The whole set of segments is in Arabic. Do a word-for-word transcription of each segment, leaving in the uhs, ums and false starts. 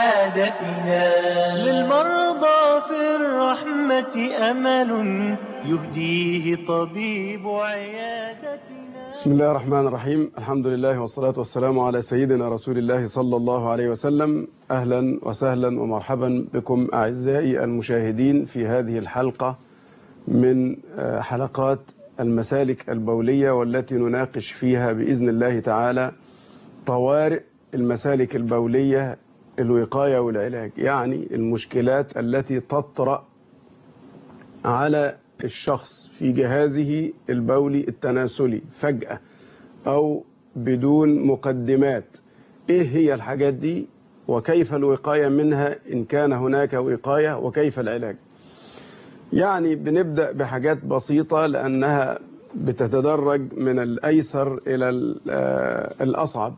سعادتنا. للمرضى في الرحمة أمل يهديه طبيب عيادتنا. بسم الله الرحمن الرحيم. الحمد لله والصلاة والسلام على سيدنا رسول الله صلى الله عليه وسلم. أهلا وسهلا ومرحبا بكم أعزائي المشاهدين في هذه الحلقة من حلقات المسالك البولية، والتي نناقش فيها بإذن الله تعالى طوارئ المسالك البولية، الوقاية والعلاج، يعني المشكلات التي تطرأ على الشخص في جهازه البولي التناسلي فجأة أو بدون مقدمات. إيه هي الحاجات دي وكيف الوقاية منها إن كان هناك وقاية، وكيف العلاج؟ يعني بنبدأ بحاجات بسيطة لأنها بتتدرج من الأيسر إلى الأصعب.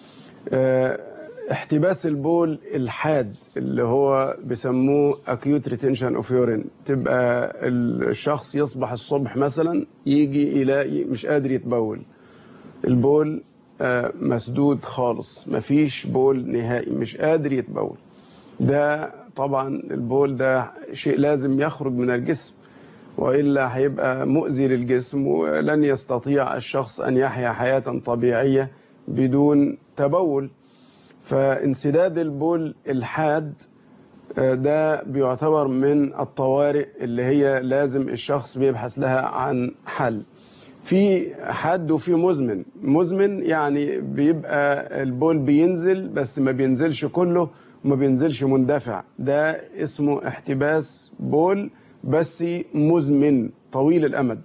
احتباس البول الحاد اللي هو بيسموه acute retention of urine، تبقى الشخص يصبح الصبح مثلا يجي يلاقي مش قادر يتبول، البول مسدود خالص، مفيش بول نهائي، مش قادر يتبول. ده طبعا البول ده شيء لازم يخرج من الجسم، وإلا هيبقى مؤذي للجسم، ولن يستطيع الشخص أن يحيا حياة طبيعية بدون تبول. فانسداد البول الحاد ده بيعتبر من الطوارئ اللي هي لازم الشخص بيبحث لها عن حل. في حاد وفي مزمن. مزمن يعني بيبقى البول بينزل بس ما بينزلش كله وما بينزلش مندفع، ده اسمه احتباس بول بس مزمن طويل الأمد.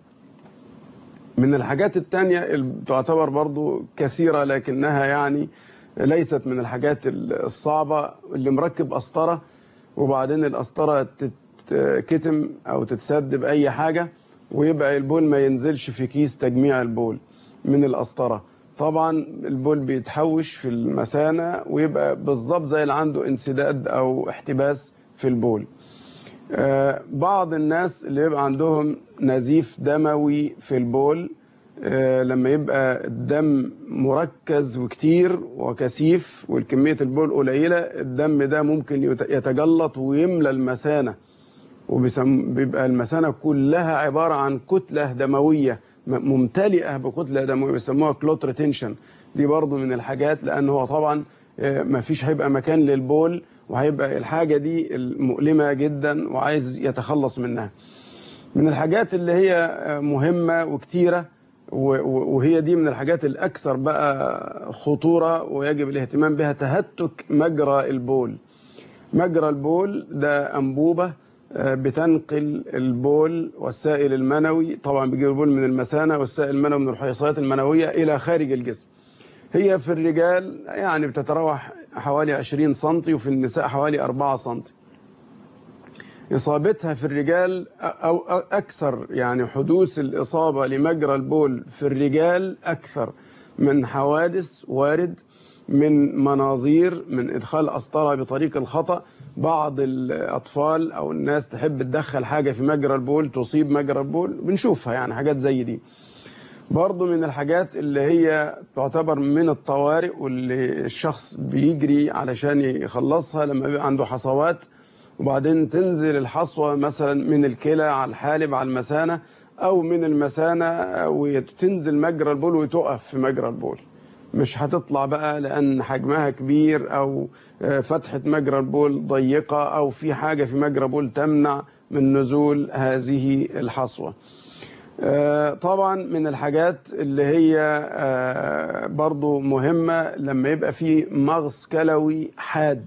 من الحاجات التانية اللي تعتبر برضو كثيرة لكنها يعني ليست من الحاجات الصعبة، اللي مركب قسطرة وبعدين القسطرة تتكتم أو تتسد بأي حاجة ويبقى البول ما ينزلش في كيس تجميع البول من القسطرة. طبعا البول بيتحوش في المثانة ويبقى بالظبط زي اللي عنده انسداد أو احتباس في البول. آه بعض الناس اللي يبقى عندهم نزيف دموي في البول، آه لما يبقى الدم مركز وكتير وكثيف والكمية البول قليلة، الدم ده ممكن يتجلط ويملى المثانة، وبيبقى المثانة كلها عبارة عن كتلة دموية ممتلئة بكتلة دموية، بيسموها كلوت ريتنشن. دي برضو من الحاجات، لأن هو طبعا ما فيش هيبقى مكان للبول، وهيبقى الحاجة دي المؤلمة جدا وعايز يتخلص منها. من الحاجات اللي هي مهمة وكتيرة، وهي دي من الحاجات الأكثر بقى خطورة ويجب الاهتمام بها، تهتك مجرى البول. مجرى البول ده أنبوبة بتنقل البول والسائل المنوي، طبعا بيجيب البول من المثانة والسائل المنوي من الحيصلات المنوية إلى خارج الجسم. هي في الرجال يعني بتتراوح حوالي عشرين سنتي، وفي النساء حوالي أربعة سنتي. إصابتها في الرجال أو أكثر، يعني حدوث الإصابة لمجرى البول في الرجال أكثر من حوادث وارد، من مناظير، من إدخال قسطرة بطريق الخطأ. بعض الأطفال أو الناس تحب تدخل حاجة في مجرى البول تصيب مجرى البول، بنشوفها يعني حاجات زي دي. برضو من الحاجات اللي هي تعتبر من الطوارئ واللي الشخص بيجري علشان يخلصها، لما بيبقى عنده حصوات وبعدين تنزل الحصوة مثلا من الكلى على الحالب على المثانة، أو من المثانة وتنزل مجرى البول وتقف في مجرى البول، مش هتطلع بقى لأن حجمها كبير أو فتحة مجرى البول ضيقة أو في حاجة في مجرى البول تمنع من نزول هذه الحصوة. طبعا من الحاجات اللي هي برضو مهمة لما يبقى في مغص كلوي حاد.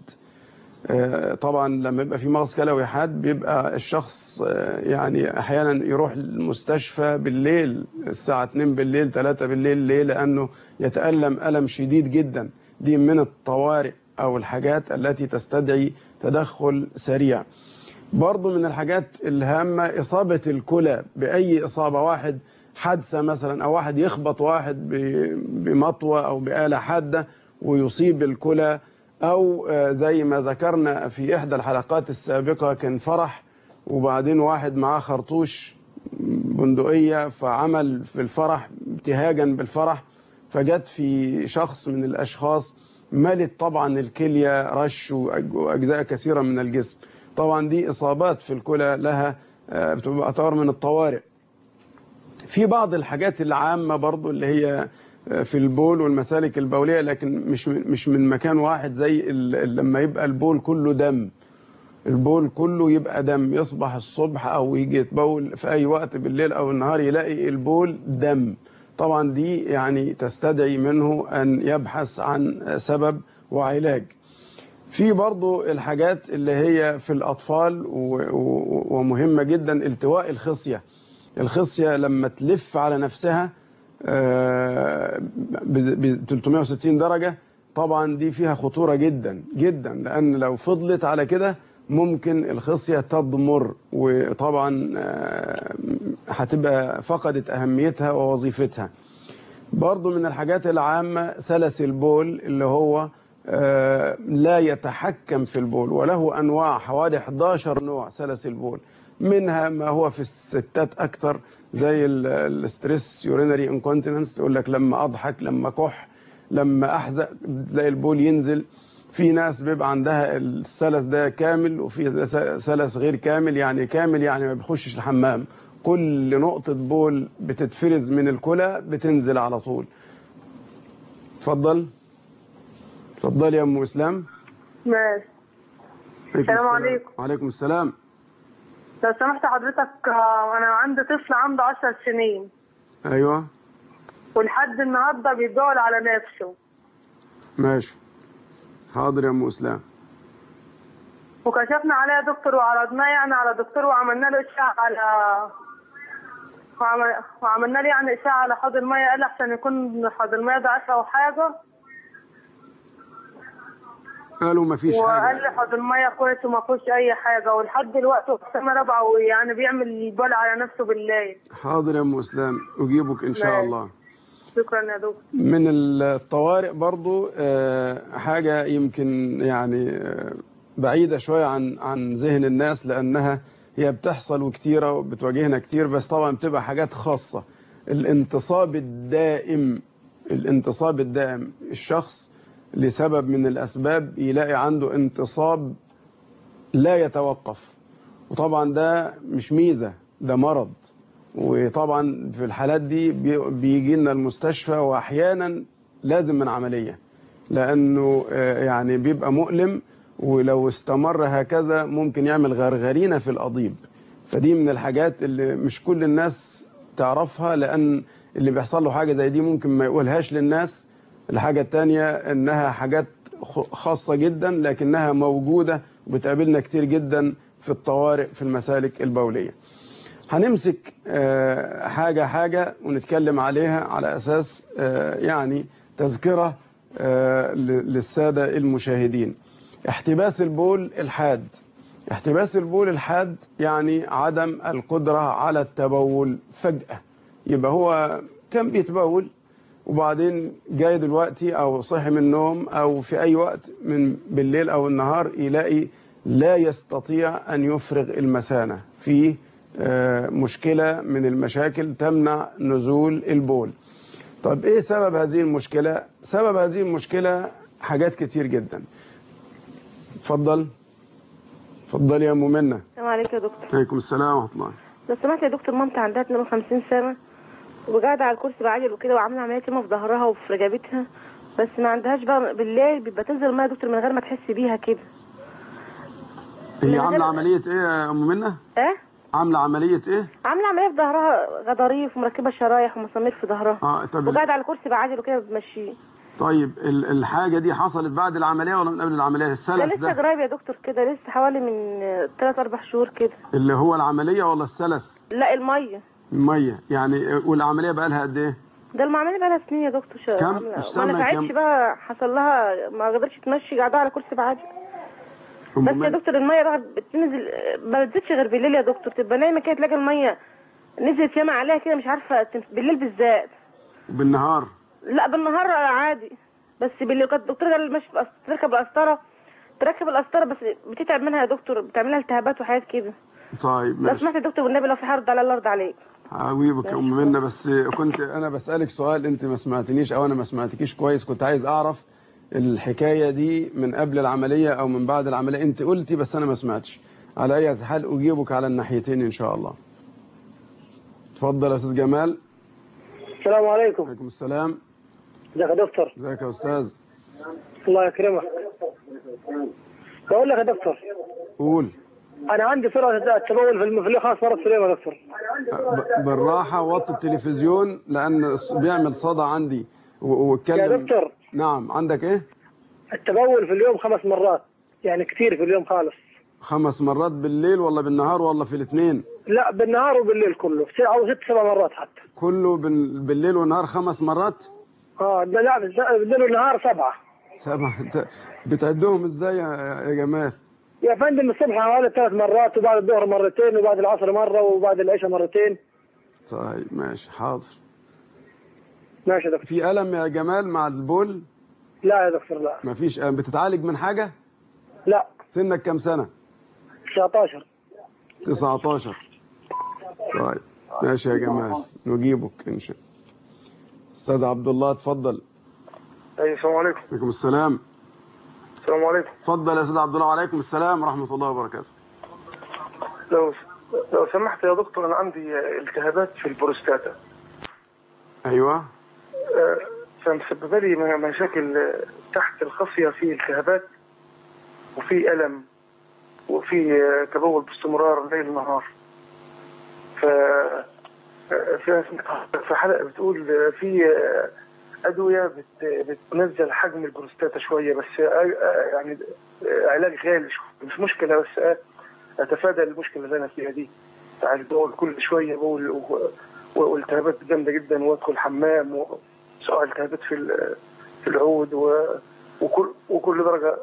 طبعا لما يبقى في مغص كلوي حاد بيبقى الشخص يعني احيانا يروح المستشفى بالليل الساعة اتنين بالليل ثلاثة بالليل. ليه؟ لانه يتألم ألم شديد جدا. دي من الطوارئ او الحاجات التي تستدعي تدخل سريع. برضو من الحاجات الهامة إصابة الكلى بأي إصابة، واحد حادثة مثلا، أو واحد يخبط واحد بمطوة أو بآلة حادة ويصيب الكلى، أو زي ما ذكرنا في إحدى الحلقات السابقة كان فرح وبعدين واحد معاه خرطوش بندقية فعمل في الفرح ابتهاجا بالفرح، فجت في شخص من الأشخاص ملت طبعا الكليه رش واجزاء كثيره من الجسم. طبعا دي اصابات في الكلى لها بتبقى تعتبر من الطوارئ. في بعض الحاجات العامه برضو اللي هي في البول والمسالك البوليه، لكن مش مش من مكان واحد، زي لما يبقى البول كله دم. البول كله يبقى دم، يصبح الصبح او يجي يتبول في اي وقت بالليل او النهار يلاقي البول دم. طبعا دي يعني تستدعي منه ان يبحث عن سبب وعلاج. في برضو الحاجات اللي هي في الاطفال ومهمه جدا، التواء الخصيه. الخصيه لما تلف على نفسها ب ثلاثمائة وستين درجه، طبعا دي فيها خطوره جدا جدا، لان لو فضلت على كده ممكن الخصيه تضمر، وطبعا هتبقى فقدت اهميتها ووظيفتها. برضو من الحاجات العامه سلس البول، اللي هو لا يتحكم في البول، وله انواع حوالي احد عشر نوع سلس البول، منها ما هو في الستات اكتر زي الاستريس يورينري انكونتيننس، تقول لك لما اضحك، لما كح، لما احزق تلاقي البول ينزل. في ناس بيبقى عندها السلس ده كامل، وفي سلس غير كامل. يعني كامل يعني ما بيخشش الحمام، كل نقطة بول بتتفرز من الكلى بتنزل على طول. اتفضل اتفضل يا ام اسلام. ماشي. السلام عليكم. وعليكم السلام. لو سمحت حضرتك، انا عندي طفل عنده عشر سنين. ايوه. ولحد النهارده بيدور على نفسه. ماشي. حاضر يا ام اسلام. وكشفنا عليه يا دكتور، وعرضناه يعني على دكتور، وعملنا له اشعه على وعملنا له يعني اشعه على حوض الميه. قال احسن يكون حوض الميه ضعيف او حاجه. قالوا ما فيش حاجه. وقال لي حوض الميه كويس وما فيهوش اي حاجه، ولحد دلوقتي في سنه رابعه ويعني بيعمل البول على نفسه بالليل. حاضر يا ام اسلام، اجيبك ان شاء الله. شكرا يا دكتور. من الطوارئ برضو حاجه يمكن يعني بعيده شويه عن عن ذهن الناس، لانها هي بتحصل وكتيره وبتواجهنا كتير، بس طبعا بتبقى حاجات خاصه. الانتصاب الدائم. الانتصاب الدائم، الشخص لسبب من الأسباب يلاقي عنده انتصاب لا يتوقف، وطبعا ده مش ميزة، ده مرض. وطبعا في الحالات دي بيجي لنا المستشفى، وأحيانا لازم من عملية، لأنه يعني بيبقى مؤلم، ولو استمر هكذا ممكن يعمل غرغرينة في القضيب. فدي من الحاجات اللي مش كل الناس تعرفها، لأن اللي بيحصل له حاجة زي دي ممكن ما يقولهاش للناس. الحاجة التانية انها حاجات خاصة جدا، لكنها موجودة وبتقابلنا كتير جدا في الطوارئ في المسالك البولية. هنمسك حاجة حاجة ونتكلم عليها على أساس يعني تذكرة للسادة المشاهدين. احتباس البول الحاد. احتباس البول الحاد يعني عدم القدرة على التبول فجأة. يبقى هو كان بيتبول وبعدين جاي دلوقتي او صحي من النوم او في اي وقت من بالليل او النهار يلاقي لا يستطيع ان يفرغ المثانه، في مشكله من المشاكل تمنع نزول البول. طب ايه سبب هذه المشكله؟ سبب هذه المشكله حاجات كتير جدا. اتفضل اتفضل يا ام منى. السلام عليكم يا دكتور. وعليكم السلام ورحمه الله. لو سمحت يا دكتور، مامتي عندها اثنين وخمسين سنه وقاعده على الكرسي بعجل وكده، وعامله عمليه يمه في ظهرها وفي رقبتها، بس ما عندهاش بقى بالليل بيبقى تنزل الميه يا دكتور من غير ما تحس بيها كده. هي عامله عمليه ايه يا ام منى؟ ايه؟ عامله عمليه ايه؟ عامله عمليه في ظهرها، غضاريف ومركبه شرايح ومسامير في ظهرها. اه طب وقاعده على الكرسي بعجل وكده بتمشيه. طيب الحاجه دي حصلت بعد العمليه ولا من قبل العمليه؟ السلس ده لسه قريب يا دكتور كده، لسه حوالي من ثلاث اربع شهور كده. اللي هو العمليه ولا السلس؟ لا الميه. الميه يعني. والعمليه بقى لها قد ايه؟ ده العمليه بقى لها سنين يا دكتور. شا... كم؟ مش ما نفعتش بقى، حصل لها ما قدرتش تمشي، قاعده على كرسي بعجل. بس يا دكتور الميه بقى بتنزل ما بتزيدش غير بالليل يا دكتور، تبقى نايمه كده تلاقي الميه نزلت ياما عليها كده، مش عارفه بالليل بالذات. بالنهار؟ لا بالنهار عادي، بس بالليل كانت الدكتور قال ماشي تركب القسطره، تركب القسطره بس بتتعب منها يا دكتور، بتعملها التهابات وحاجات كده. طيب ماشي. لو سمحت يا دكتور والنبي لو في حرض على الارض عليك. حبيبك يا ام منى، بس كنت انا بسالك سؤال انت ما سمعتنيش او انا ما سمعتكيش كويس. كنت عايز اعرف الحكاية دي من قبل العملية أو من بعد العملية. أنت قلتي بس أنا ما سمعتش. على أي حال أجيبك على الناحيتين إن شاء الله. اتفضل يا أستاذ جمال. السلام عليكم. وعليكم السلام. ازيك يا دكتور؟ ازيك يا أستاذ؟ الله يكرمك. بقول لك يا دكتور. قول. أنا عندي سرعة التبول في المفلوح خمس مرات في اليوم يا دكتور. بالراحة وطي التلفزيون لأن بيعمل صدى عندي واتكلم. يا دكتور. نعم. عندك إيه؟ التبول في اليوم خمس مرات، يعني كتير في اليوم خالص. خمس مرات بالليل ولا بالنهار ولا في الاثنين؟ لا بالنهار وبالليل كله، أو ست سبع مرات حتى. كله بالليل والنهار خمس مرات؟ اه لا بالليل والنهار سبعة. سبعة. انت بتعدهم ازاي يا جمال؟ يا فندم الصبح حوالي ثلاث مرات، وبعد الظهر مرتين، وبعد العصر مرة، وبعد العشاء مرتين. طيب ماشي حاضر. ماشي يا دكتور. في ألم يا جمال مع البول؟ لا يا دكتور لا. مفيش ألم. بتتعالج من حاجة؟ لا. سنك كام سنة؟ تسعتاشر. تسعتاشر. طيب ماشي يا جمال نجيبك إن شاء الله. أستاذ عبد الله اتفضل. أي السلام عليكم. وعليكم السلام. السلام عليكم. اتفضل يا أستاذ عبد الله. وعليكم السلام ورحمة الله وبركاته. لو لو سمحت يا دكتور، أنا عندي التهابات في البروستاتا. أيوه. فمسببة لي مشاكل تحت الخصية، في التهابات وفي ألم وفي تبول باستمرار ليل نهار. ف في حلقة بتقول في أدوية بتنزل حجم البروستاتا شوية، بس يعني علاج غالي مش مشكلة، بس أتفادى المشكلة اللي أنا فيها دي. يعني بقول كل شوية بقول والتهابات جامدة جدا، وأدخل حمام وسواء التهابات في في العود وكل وكل درجة،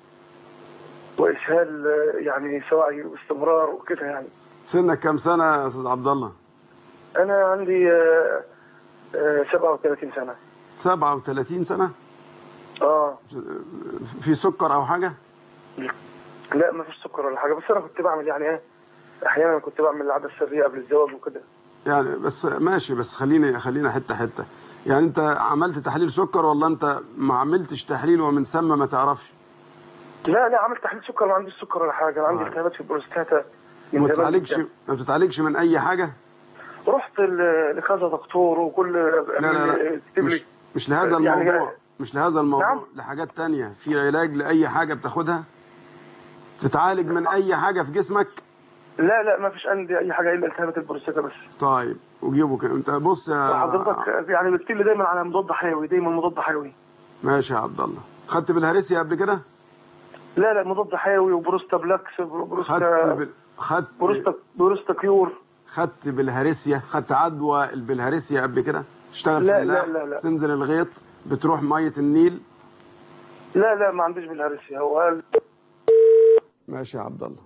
وإسهال يعني سواعي باستمرار وكده. يعني سنك كام سنة يا أستاذ عبد الله؟ أنا عندي سبعة وثلاثين سنة. سبعة وثلاثين سنة؟ اه. في سكر أو حاجة؟ لا ما فيش سكر ولا حاجة، بس أنا كنت بعمل يعني إيه أحيانا كنت بعمل العادة السرية قبل الزواج وكده. يعني بس ماشي، بس خليني خلينا حتة حتة. يعني أنت عملت تحليل سكر ولا أنت ما عملتش تحليل ومن ثم ما تعرفش؟ لا لا عملت تحليل سكر، ما عنديش سكر ولا حاجة. أنا عندي التهابات في البروستاتا. ما بتتعالجش ما بتتعالجش من أي حاجة؟ رحت لكذا دكتور وكل لا لا لا مش, مش لهذا الموضوع. يعني مش لهذا الموضوع. نعم؟ لحاجات تانية. في علاج لأي حاجة بتاخدها؟ تتعالج من أي حاجة في جسمك؟ لا لا ما فيش عندي أي حاجة إلا التهابات البروستاتا بس. طيب وجيبك أنت. بص يا حضرتك يعني بتكتب لي دايما على مضاد حيوي، دايما مضاد حيوي. ماشي يا عبد الله. خدت بالهرسيا قبل كده؟ لا لا مضاد حيوي وبروستا بلاكس وبروستا خدت بال... خدت بروستا بروستا كيور. خدت بالهرسيا؟ خدت عدوى البلهارسيا قبل كده؟ تشتغل لا في لا لا لا. تنزل الغيط، بتروح مية النيل؟ لا لا ما عنديش بالهرسيا. هو قال ماشي يا عبد الله.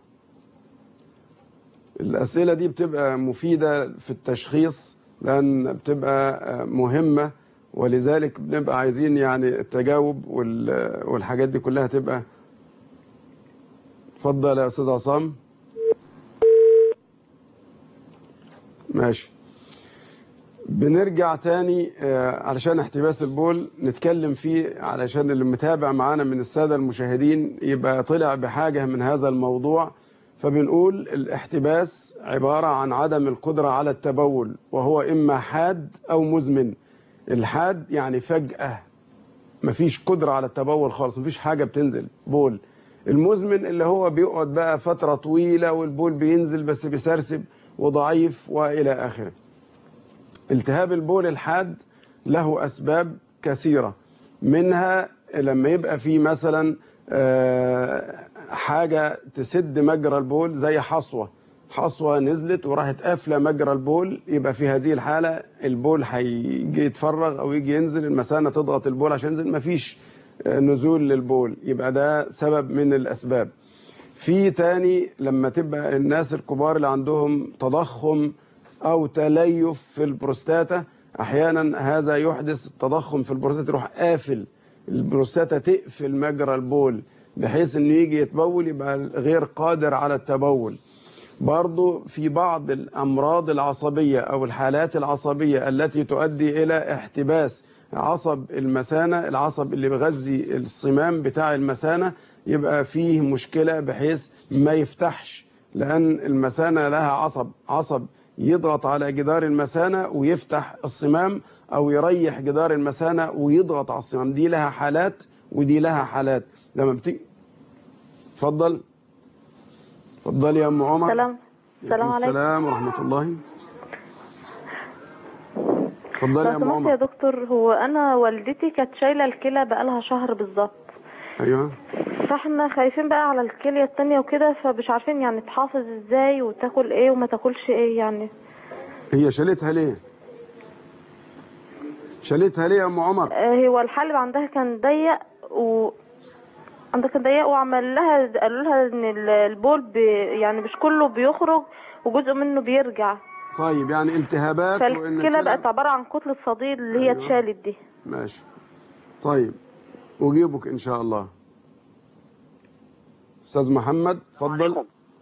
الأسئلة دي بتبقى مفيدة في التشخيص لأن بتبقى مهمة، ولذلك بنبقى عايزين يعني التجاوب والحاجات دي كلها تبقى. اتفضل يا أستاذ عصام. ماشي. بنرجع تاني علشان احتباس البول نتكلم فيه، علشان اللي متابع معانا من السادة المشاهدين يبقى طلع بحاجة من هذا الموضوع. فبنقول الاحتباس عبارة عن عدم القدرة على التبول، وهو إما حاد أو مزمن. الحاد يعني فجأة مفيش قدرة على التبول خالص، مفيش حاجة بتنزل بول. المزمن اللي هو بيقعد بقى فترة طويلة والبول بينزل بس بيسرسب وضعيف وإلى آخره. التهاب البول الحاد له أسباب كثيرة، منها لما يبقى في مثلا حاجة تسد مجرى البول زي حصوة حصوة نزلت وراحت قافلة مجرى البول، يبقى في هذه الحالة البول هيجي يتفرغ أو يجي ينزل، المثانة تضغط البول عشان ينزل، مفيش نزول للبول، يبقى ده سبب من الأسباب. في تاني لما تبقى الناس الكبار اللي عندهم تضخم أو تليف في البروستاتا، أحيانا هذا يحدث التضخم في البروستاتا، يروح قافل البروستاتا، تقفل مجرى البول بحيث انه يجي يتبول يبقى غير قادر على التبول. برضو في بعض الأمراض العصبية أو الحالات العصبية التي تؤدي إلى احتباس عصب المثانة، العصب اللي بيغذي الصمام بتاع المثانة يبقى فيه مشكلة بحيث ما يفتحش، لأن المثانة لها عصب عصب يضغط على جدار المثانة ويفتح الصمام، أو يريح جدار المثانة ويضغط على الصمام. دي لها حالات ودي لها حالات. لما بتيجي اتفضل اتفضل يا أم عمر. سلام السلام عليكم. السلام ورحمة الله. اتفضلي يا أم لو سمحت عمر. يا دكتور، هو أنا والدتي كانت شايلة الكلى بقالها شهر بالظبط. أيوه. فاحنا خايفين بقى على الكلية التانية وكده، فمش عارفين يعني تحافظ ازاي وتاكل ايه وما تاكلش ايه يعني. هي شالتها ليه؟ شالتها ليه يا أم عمر؟ آه، هو الحلب عندها كان ضيق و عندها كان ضيق وعمل لها، قالوا لها ان ال- البول بي يعني مش كله بيخرج وجزء منه بيرجع. طيب يعني التهابات وإن فالكلى كده. بقت عبارة عن كتلة صديد اللي هي أيوة. اتشالت دي. ماشي. طيب أجيبك إن شاء الله. أستاذ محمد اتفضل.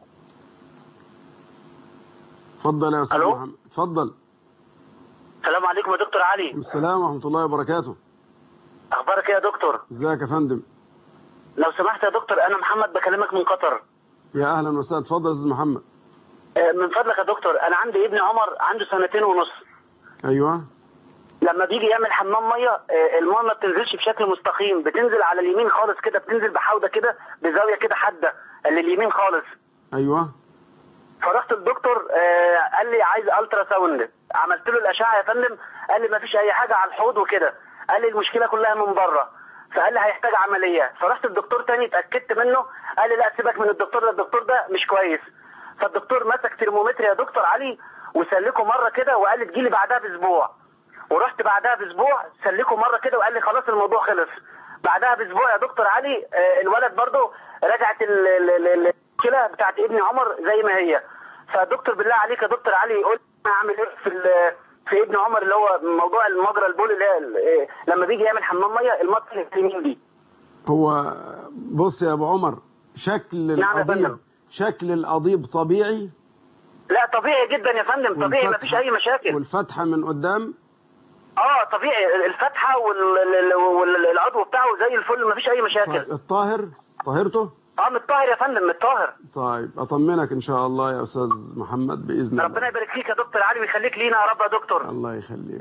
اتفضل يا أستاذ ألو؟ محمد اتفضل. السلام عليكم يا دكتور علي. السلام ورحمة الله وبركاته. اخبارك ايه يا دكتور؟ ازيك يا فندم؟ لو سمحت يا دكتور، انا محمد بكلمك من قطر. يا أهلا وسهلا. اتفضل يا أستاذ محمد. آه، من فضلك يا دكتور، انا عندي ابن عمر عنده سنتين ونص. أيوه. لما بيجي يعمل حمام ميه، آه، الميه ما بتنزلش بشكل مستقيم، بتنزل على اليمين خالص كده، بتنزل بحوضه كده بزاويه كده حاده لليمين خالص. أيوه. فرحت الدكتور، آه، قال لي عايز الترا ساوند. عملت له الاشعه يا فندم، قال لي ما فيش اي حاجه على الحوض وكده، قال لي المشكله كلها من بره، فقال لي هيحتاج عمليه. فرحت الدكتور تاني اتاكدت منه، قال لي لا سيبك من الدكتور ده، الدكتور ده مش كويس. فالدكتور مسك ترمومتر يا دكتور علي وسلكه مره كده وقال لي تجيلي بعدها باسبوع. ورحت بعدها باسبوع سلكه مره كده وقال لي خلاص الموضوع خلص. بعدها باسبوع يا دكتور علي، آه، الولد برضه رجعت المشكله بتاعت ابن عمر زي ما هي. فدكتور بالله عليك يا دكتور علي قول لي اعمل ايه في في ابن عمر اللي هو موضوع المجرى البول اللي هي لما بيجي يعمل حمام ميه الميه اليمين دي. هو بص يا أبو عمر، شكل نعم يا القضيب فندم. شكل القضيب طبيعي. لا طبيعي جدا يا فندم، طبيعي والفتحة- مفيش اي مشاكل. والفتحة من قدام. اه طبيعي، الفتحه وال- وال- والعضو بتاعه زي الفل مفيش اي مشاكل. طيب الطاهر طاهرته. اه متطهر يا فندم، متطهر. طيب أطمنك إن شاء الله يا أستاذ محمد بإذن ربنا الله. يبارك فيك يا دكتور علي ويخليك لينا يا رب يا دكتور. الله يخليك.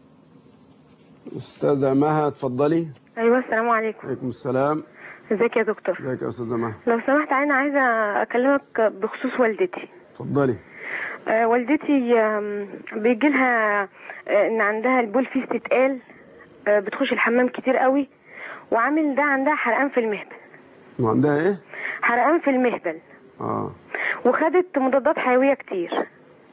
أستاذة مها اتفضلي. ايوه السلام عليكم. عليكم السلام. ازيك يا دكتور؟ ازيك يا أستاذة مها. لو سمحت انا عايزه اكلمك بخصوص والدتي. اتفضلي. آه والدتي آم، بيجي لها آه ان عندها البول فيه استتقال، آه بتخش الحمام كتير قوي، وعامل ده عندها حرقان في المهبل. وعندها ايه؟ حرقان في المهبل. اه. وخدت مضادات حيويه كتير.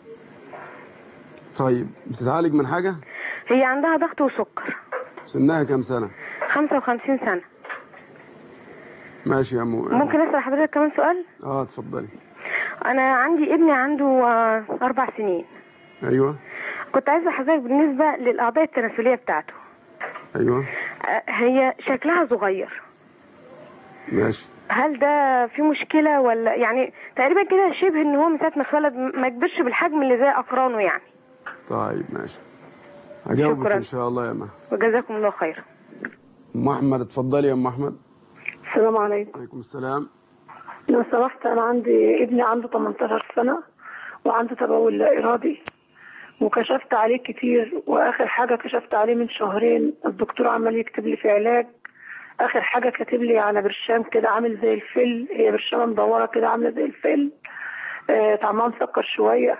طيب بتتعالج من حاجة؟ هي عندها ضغط وسكر. سنها كام سنة؟ خمسة وخمسين سنة. ماشي يا أمو. ممكن اسال حضرتك كمان سؤال؟ اه اتفضلي. انا عندي ابني عنده آه اربع سنين. ايوه. كنت عايزه حضرتك بالنسبه للاعضاء التناسليه بتاعته. ايوه. هي شكلها صغير. ماشي. هل ده في مشكلة ولا يعني تقريبا كده شبه ان هو من ساعة ما اتولد ما كبرش بالحجم اللي زي اقرانه يعني. طيب ماشي. هجاوبك شكرا. ان شاء الله يا مها. وجزاكم الله خير. ام احمد اتفضلي يا ام احمد. السلام عليكم. عليكم السلام. لو سمحت انا عندي ابني عنده تمنتاشر سنة وعنده تبول لا ارادي، وكشفت عليه كتير، واخر حاجة كشفت عليه من شهرين الدكتور عمال يكتب لي في علاج. اخر حاجة كاتب لي على برشام كده عامل زي الفل، هي برشامة مدورة كده عاملة زي الفل، آه طعمها مسكر شوية.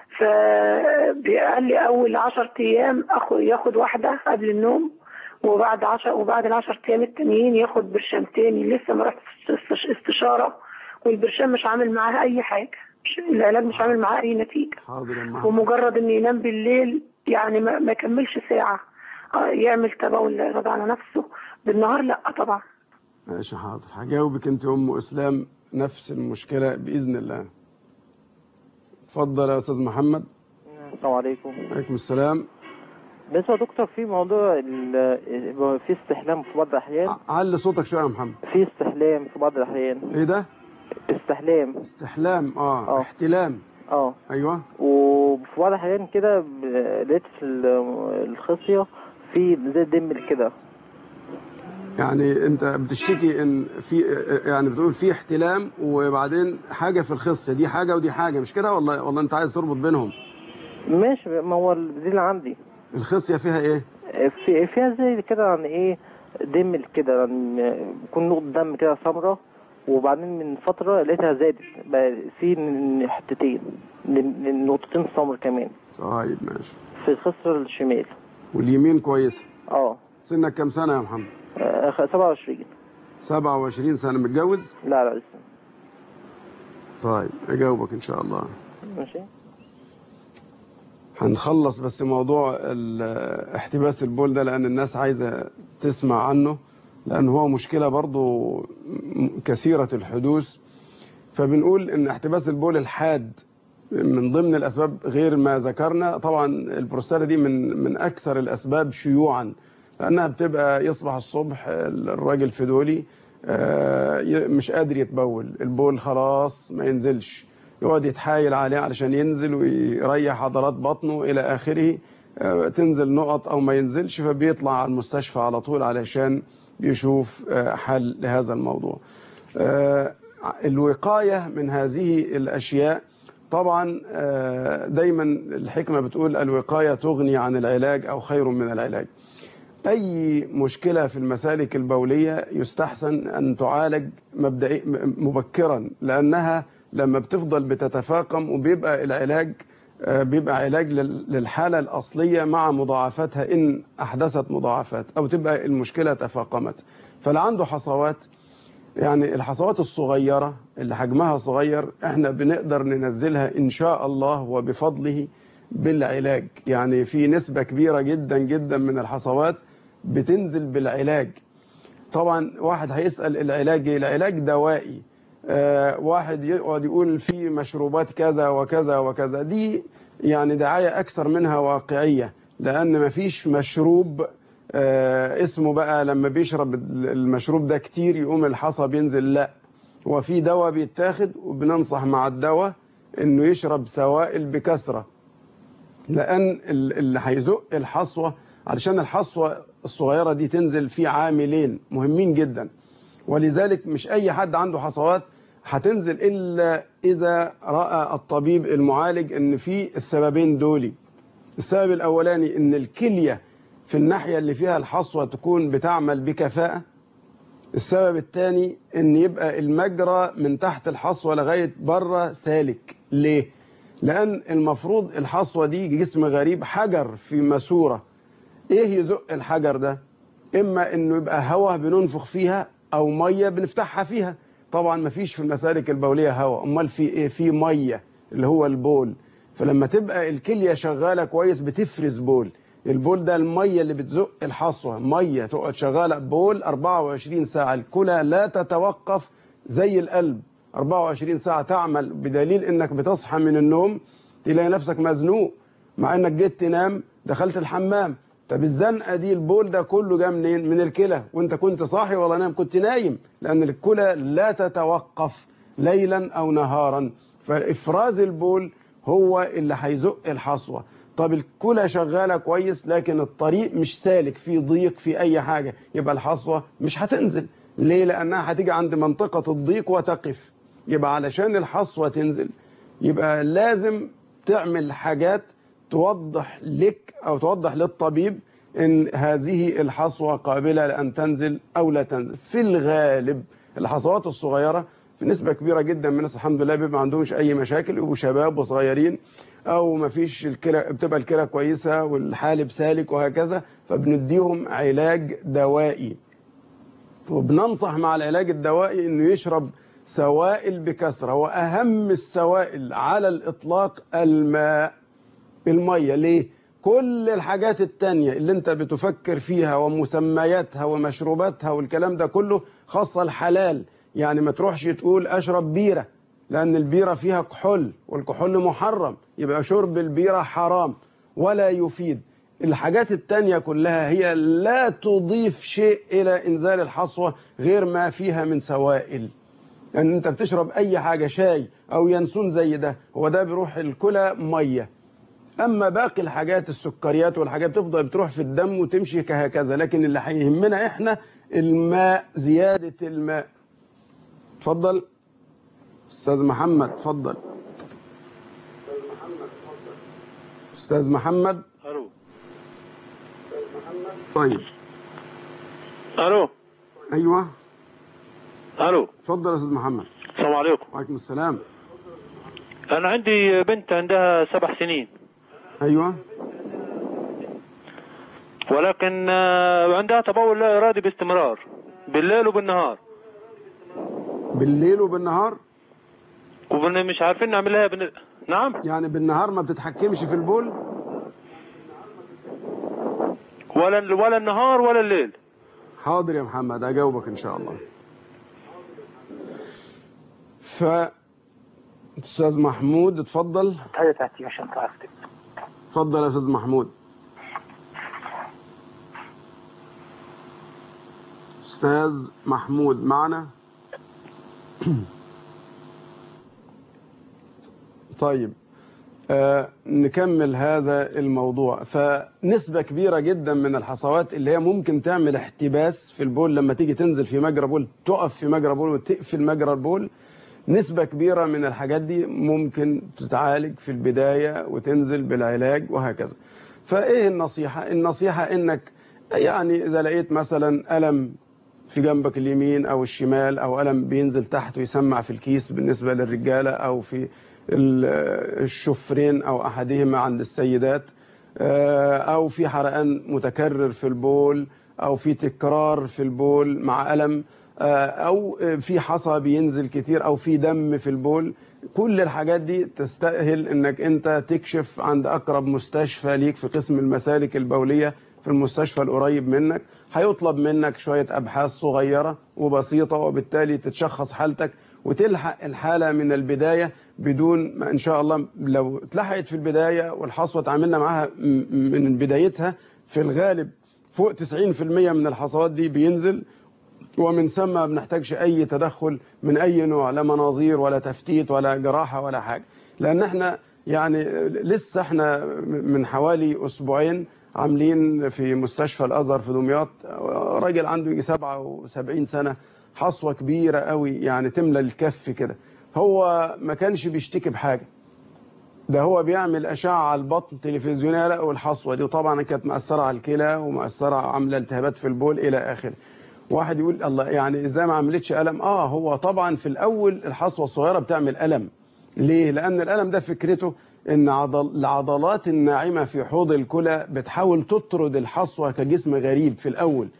فقال لي اول عشر ايام اخد ياخد واحدة قبل النوم، وبعد عشر وبعد العشر ايام التانيين ياخد برشام تاني. لسه ما رحت استشارة والبرشام مش عامل معاها اي حاجة، العلاج مش عامل معاه اي نتيجة. حاضر يا محمد. ومجرد ان ينام بالليل يعني ما, ما يكملش ساعة يعمل تبول لا إرادة على نفسه، بالنهار لا طبعا. ماشي حاضر. هجاوبك انت ام اسلام نفس المشكلة باذن الله. اتفضل يا استاذ محمد. السلام عليكم. عليكم السلام. بالنسبه يا دكتور في موضوع ال- في استحلام في بعض الاحيان. علي صوتك شويه يا محمد. في استحلام في بعض الاحيان. ايه ده؟ استحلام. استحلام اه, آه. احتلام. اه ايوه. وفي بعض الاحيان كده ب- لقيت في ال- الخصيه في في زي دم كده. يعني انت بتشتكي ان في يعني بتقول في احتلام وبعدين حاجه في الخصيه، دي حاجه ودي حاجه، مش كده؟ والله والله انت عايز تربط بينهم. ماشي، ما هو دي اللي عندي. الخصيه فيها ايه؟ في فيها زي كده يعني ايه دم كده، يعني بيكون نقطة دم كده سمراء، وبعدين من فترة لقيتها زادت بقى في حتتين نقطتين سمر كمان. طيب ماشي. في الخصر الشمال. واليمين كويسة؟ اه. سنك كام سنة يا محمد؟ آه سبعة وعشرين. سبعة وعشرين سنة. متجوز؟ لا لا لسه. طيب اجاوبك ان شاء الله. ماشي. هنخلص بس موضوع احتباس البول ده لان الناس عايزة تسمع عنه، لان هو مشكلة برضو كثيرة الحدوث. فبنقول ان احتباس البول الحاد من ضمن الاسباب غير ما ذكرنا. طبعا البروستاتا دي من من اكثر الاسباب شيوعا، لانها بتبقى يصبح الصبح الراجل في دولي مش قادر يتبول، البول خلاص ما ينزلش، يقعد يتحايل عليه علشان ينزل ويريح عضلات بطنه الى اخره، تنزل نقط او ما ينزلش، فبيطلع على المستشفى على طول علشان بيشوف حل لهذا الموضوع. الوقاية من هذه الاشياء طبعا دايما الحكمة بتقول الوقاية تغني عن العلاج أو خير من العلاج. أي مشكلة في المسالك البولية يستحسن أن تعالج مبدئيا مبكرا، لأنها لما بتفضل بتتفاقم وبيبقى العلاج بيبقى علاج للحالة الأصلية مع مضاعفتها إن أحدثت مضاعفات أو تبقى المشكلة تفاقمت. فاللي عنده حصوات، يعني الحصوات الصغيرة اللي حجمها صغير احنا بنقدر ننزلها ان شاء الله وبفضله بالعلاج. يعني في نسبة كبيرة جدا جدا من الحصوات بتنزل بالعلاج. طبعا واحد هيسأل العلاج ايه؟ العلاج دوائي. آه واحد يقعد يقول في مشروبات كذا وكذا وكذا، دي يعني دعاية اكثر منها واقعية، لان مفيش مشروب آه اسمه بقى لما بيشرب المشروب ده كتير يقوم الحصى بينزل. لا، هو في دواء بيتاخد وبننصح مع الدواء انه يشرب سوائل بكثرة، لان اللي هيزق الحصوة علشان الحصوة الصغيرة دي تنزل في عاملين مهمين جدا، ولذلك مش اي حد عنده حصوات هتنزل الا اذا رأى الطبيب المعالج ان في السببين دولي. السبب الاولاني ان الكلية في الناحية اللي فيها الحصوة تكون بتعمل بكفاءة. السبب الثاني ان يبقى المجرى من تحت الحصوة لغاية بره سالك. ليه؟ لان المفروض الحصوة دي جسم غريب، حجر في ماسورة. ايه يزق الحجر ده؟ اما انه يبقى هواء بننفخ فيها او مية بنفتحها فيها. طبعا مفيش في المسالك البولية هواء، امال في ايه؟ في مية اللي هو البول. فلما تبقى الكلية شغالة كويس بتفرز بول. البول ده المية اللي بتزق الحصوة، مية تقعد شغالة بول أربعة وعشرين ساعة. الكلى لا تتوقف زي القلب، أربعة وعشرين ساعة تعمل، بدليل انك بتصحى من النوم تلاقي نفسك مزنوق مع انك جيت تنام دخلت الحمام. طب الزنقة دي البول ده كله جاء منين؟ من الكلى، وانت كنت صاحي ولا نام؟ كنت نايم، لان الكلى لا تتوقف ليلا او نهارا، فافراز البول هو اللي هيزق الحصوة. طب الكلى شغالة كويس لكن الطريق مش سالك، في ضيق في اي حاجة، يبقى الحصوة مش هتنزل. ليه؟ لانها هتيجي عند منطقة الضيق وتقف. يبقى علشان الحصوة تنزل يبقى لازم تعمل حاجات توضح لك او توضح للطبيب ان هذه الحصوة قابلة لان تنزل او لا تنزل. في الغالب الحصوات الصغيرة في نسبة كبيرة جدا من الناس الحمد لله بيبقى ما عندهمش اي مشاكل، يبقوا شباب وصغيرين او ما فيش الكلى، بتبقى الكلى كويسة والحالب سالك وهكذا، فبنديهم علاج دوائي. وبننصح مع العلاج الدوائي انه يشرب سوائل بكثرة، واهم السوائل على الاطلاق الماء، المية. ليه؟ كل الحاجات التانية اللي انت بتفكر فيها ومسمياتها ومشروباتها والكلام ده كله خاصة الحلال. يعني ما تروحش تقول اشرب بيرة، لان البيرة فيها كحول والكحول محرم، يبقى شرب البيرة حرام ولا يفيد. الحاجات التانية كلها هي لا تضيف شيء الى انزال الحصوة غير ما فيها من سوائل. ان يعني انت بتشرب اي حاجة، شاي او ينسون زي ده، هو ده بيروح الكلى مية، اما باقي الحاجات السكريات والحاجات تفضل بتروح في الدم وتمشي كهكذا، لكن اللي هيهمنا احنا الماء، زياده الماء. اتفضل استاذ محمد، اتفضل استاذ محمد. الو. طيب الو. ايوه الو. اتفضل يا استاذ محمد. السلام عليكم. وعليكم السلام. انا عندي بنت عندها سبع سنين. ايوه. ولكن عندها تبول لا ارادي باستمرار بالليل وبالنهار. بالليل وبالنهار؟ ومش عارفين نعمل لها بن... نعم. يعني بالنهار ما بتتحكمش في البول؟ ولا ولا النهار ولا الليل. حاضر يا محمد اجاوبك ان شاء الله. ف استاذ محمود اتفضل. هذا تحتي عشان تعرف. اتفضل يا استاذ محمود. استاذ محمود معنا؟ طيب آه نكمل هذا الموضوع. فنسبة كبيرة جدا من الحصوات اللي هي ممكن تعمل احتباس في البول، لما تيجي تنزل في مجرى بول تقف في مجرى بول وتقفل مجرى البول، نسبة كبيرة من الحاجات دي ممكن تتعالج في البداية وتنزل بالعلاج وهكذا. فايه النصيحة؟ النصيحة انك يعني اذا لقيت مثلا ألم في جنبك اليمين او الشمال، او ألم بينزل تحت ويسمع في الكيس بالنسبة للرجالة، او في الشفرين او احدهما عند السيدات، او في حرقان متكرر في البول، او في تكرار في البول مع ألم، او في حصى بينزل كتير، او في دم في البول، كل الحاجات دي تستأهل انك انت تكشف عند اقرب مستشفى ليك في قسم المسالك البولية في المستشفى القريب منك. هيطلب منك شوية ابحاث صغيرة وبسيطة، وبالتالي تتشخص حالتك وتلحق الحالة من البداية بدون ما ان شاء الله. لو اتلحقت في البداية والحصوة اتعاملنا معاها من بدايتها، في الغالب فوق تسعين في المية من الحصوات دي بينزل، ومن ثم ما بنحتاجش اي تدخل من اي نوع، لا مناظير ولا تفتيت ولا جراحة ولا حاجة. لان احنا يعني لسه احنا من حوالي اسبوعين عاملين في مستشفى الازهر في دمياط راجل عنده يجي سبعة وسبعين سنة، حصوة كبيرة قوي يعني تملى الكف كده. هو ما كانش بيشتكي بحاجة، ده هو بيعمل أشعة على البطن تلفزيونية لقوا الحصوة دي، وطبعا كانت مأثرة على الكلى ومأثرة عاملة التهابات في البول إلى آخره. واحد يقول الله يعني إزاي ما عملتش ألم؟ آه هو طبعا في الأول الحصوة الصغيرة بتعمل ألم. ليه؟ لأن الألم ده فكرته إن عضل العضلات الناعمة في حوض الكلى بتحاول تطرد الحصوة كجسم غريب في الأول.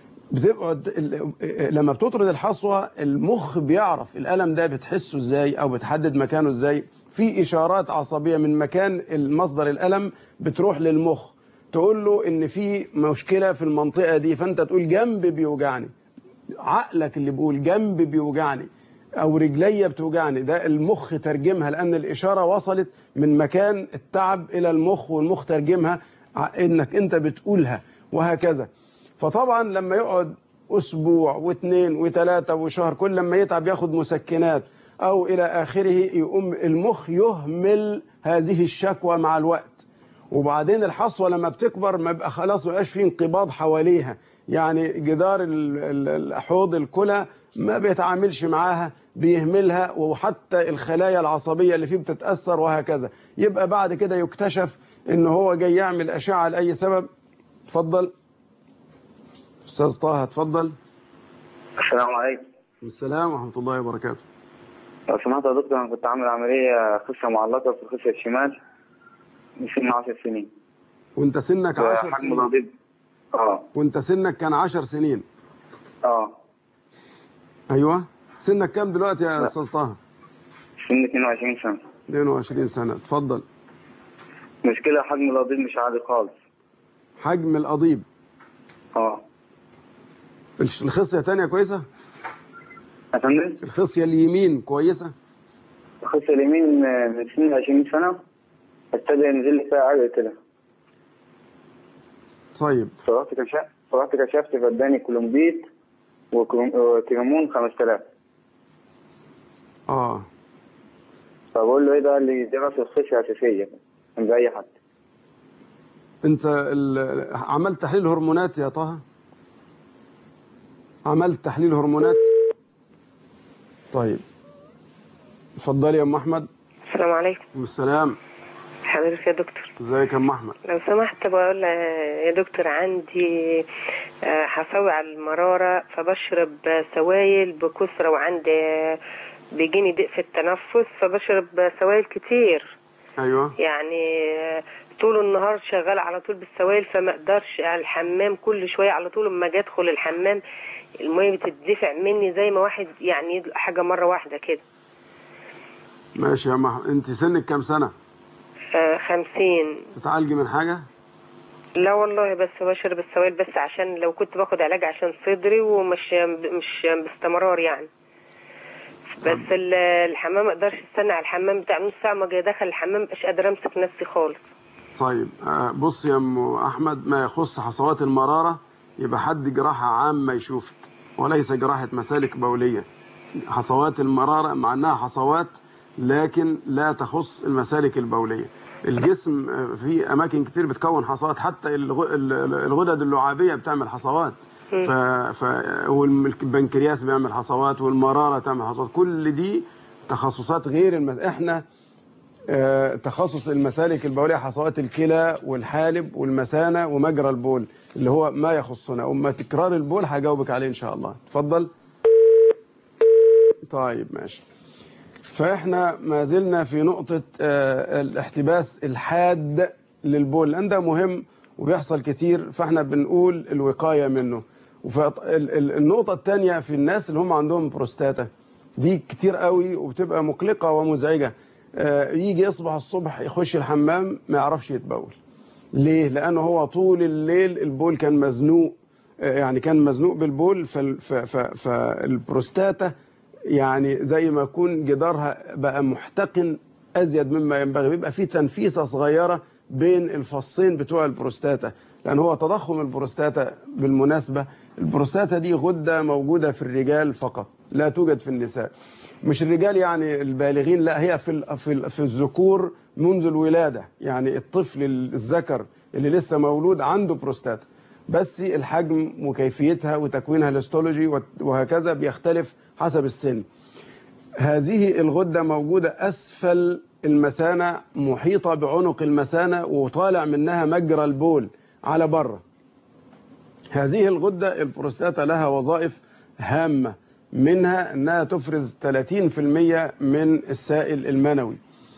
بتقعد لما بتطرد الحصوة المخ بيعرف الألم ده بتحسه ازاي او بتحدد مكانه ازاي. في اشارات عصبية من مكان المصدر الألم بتروح للمخ تقول له ان في مشكلة في المنطقة دي، فانت تقول جنب بيوجعني، عقلك اللي بيقول جنب بيوجعني او رجليا بتوجعني، ده المخ ترجمها لان الاشارة وصلت من مكان التعب الى المخ، والمخ ترجمها انك انت بتقولها وهكذا. فطبعا لما يقعد اسبوع واثنين وثلاثة وشهر كل لما يتعب ياخد مسكنات او الى اخره، يقوم المخ يهمل هذه الشكوى مع الوقت. وبعدين الحصوة لما بتكبر ما بقى خلاص ما بقاش فيه انقباض حواليها، يعني جدار الحوض الكلى ما بيتعاملش معاها، بيهملها، وحتى الخلايا العصبية اللي فيه بتتأثر وهكذا. يبقى بعد كده يكتشف ان هو جاي يعمل اشعة لأي سبب. اتفضل استاذ طه، اتفضل. السلام عليكم. السلام ورحمة الله وبركاته. لو سمحت يا دكتور، انا كنت عامل عملية خصية معلقة في الخصية الشمال من سن عشر سنين. وانت سنك عشر سنين؟ ضبيب. اه وانت سنك كان عشر سنين؟ اه ايوه. سنك كام دلوقتي يا استاذ طه؟ سن اثنين وعشرين سنة. اثنين وعشرين سنة، اتفضل. مشكلة حجم القضيب مش عالي خالص. حجم القضيب؟ اه. الخصية تانية كويسة؟ أفندم؟ الخصية اليمين كويسة؟ الخصية اليمين من سن عشرين سنة ابتدى ينزل لي فيها عرق كده. طيب. فرحت كشفت فرحت كشفت فاداني كولومبيت وكريمون خمسة آلاف. اه. فبقول له ايه ده؟ قال لي دي غسل الخصية أساسية عند أي حد. انت ال- عملت تحليل هرمونات يا طه؟ عملت تحليل هرمونات؟ طيب اتفضلي يا ام احمد. السلام عليكم. والسلام. حضرتك يا دكتور، ازيك يا ام احمد؟ لو سمحت بقول يا دكتور عندي حصوي على المرارة، فبشرب سوائل بكثرة، وعندي بيجيني ضيق في التنفس، فبشرب سوائل كتير. ايوه. يعني طول النهار شغال على طول بالسوائل، فما اقدرش على الحمام كل شوية على طول. اما اجي ادخل الحمام المية بتدفع مني زي ما واحد يعني يدلق حاجة مرة واحدة كده. ماشي يا ام احمد، انت سنك كام سنة؟ آه خمسين. تتعالجي من حاجة؟ لا والله، بس بشرب السوائل بس عشان لو كنت باخد علاج عشان صدري، ومش مش باستمرار يعني. بس الحمام ما اقدرش استنى على الحمام بتاع نص ساعه، ما اجي داخل الحمام مبقاش قادره امسك نفسي خالص. طيب بص يا ام احمد، ما يخص حصوات المراره يبقى حد جراحه عامه يشوفك، وليس جراحه مسالك بوليه. حصوات المراره مع انها حصوات لكن لا تخص المسالك البوليه. الجسم في اماكن كتير بتكون حصوات، حتى الغدد اللعابيه بتعمل حصوات، ف... ف... والبنكرياس بيعمل حصوات، والمراره تعمل حصوات. كل دي تخصصات غير المس... احنا اه... تخصص المسالك البوليه حصوات الكلى والحالب والمثانه ومجرى البول، اللي هو ما يخصنا. اما تكرار البول هجاوبك عليه ان شاء الله. اتفضل. طيب ماشي. فاحنا ما زلنا في نقطه اه... الاحتباس الحاد للبول، لان ده مهم وبيحصل كتير، فاحنا بنقول الوقايه منه. والنقطة الثانية في الناس اللي هم عندهم بروستاتا، دي كتير قوي وبتبقى مقلقة ومزعجة. يجي يصبح الصبح يخش الحمام ما يعرفش يتبول. ليه؟ لأنه هو طول الليل البول كان مزنوق، يعني كان مزنوق بالبول، فالبروستاتا يعني زي ما يكون جدارها بقى محتقن أزيد مما ينبغي، بيبقى فيه تنفيسة صغيرة بين الفصين بتوع البروستاتا. لأن هو تضخم البروستاتا، بالمناسبة البروستاتا دي غدة موجودة في الرجال فقط، لا توجد في النساء. مش الرجال يعني البالغين، لا، هي في في في الذكور منذ الولادة. يعني الطفل الذكر اللي لسه مولود عنده بروستاتا، بس الحجم وكيفيتها وتكوينها الهيستولوجي وهكذا بيختلف حسب السن. هذه الغدة موجودة أسفل المثانة، محيطة بعنق المثانة، وطالع منها مجرى البول على بره. هذه الغدة البروستاتا لها وظائف هامة، منها أنها تفرز ثلاثين بالمئة من السائل المنوي،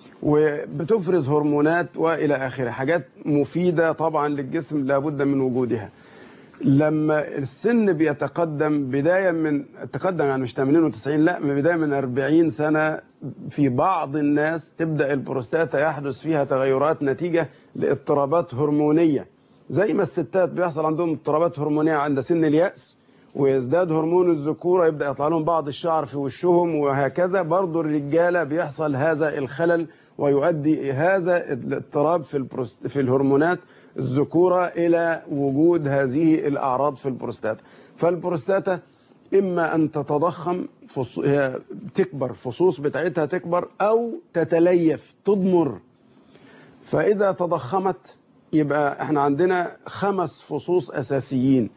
وبتفرز هرمونات وإلى آخره، حاجات مفيدة طبعا للجسم لابد من وجودها. لما السن بيتقدم بداية من تقدم، يعني مش ثمانين وتسعين، لا، من بداية من أربعين سنة، في بعض الناس تبدأ البروستاتا يحدث فيها تغيرات نتيجة لاضطرابات هرمونية. زي ما الستات بيحصل عندهم اضطرابات هرمونية عند سن اليأس، ويزداد هرمون الذكورة، يبدأ يطلع لهم بعض الشعر في وشهم وهكذا، برضو الرجالة بيحصل هذا الخلل، ويؤدي هذا الاضطراب في البروست في الهرمونات الذكورة إلى وجود هذه الأعراض في البروستاتا. فالبروستاتا إما أن تتضخم، هي تكبر، فصوص بتاعتها تكبر، أو تتليف تضمر. فإذا تضخمت يبقى احنا عندنا خمس فصوص أساسيين: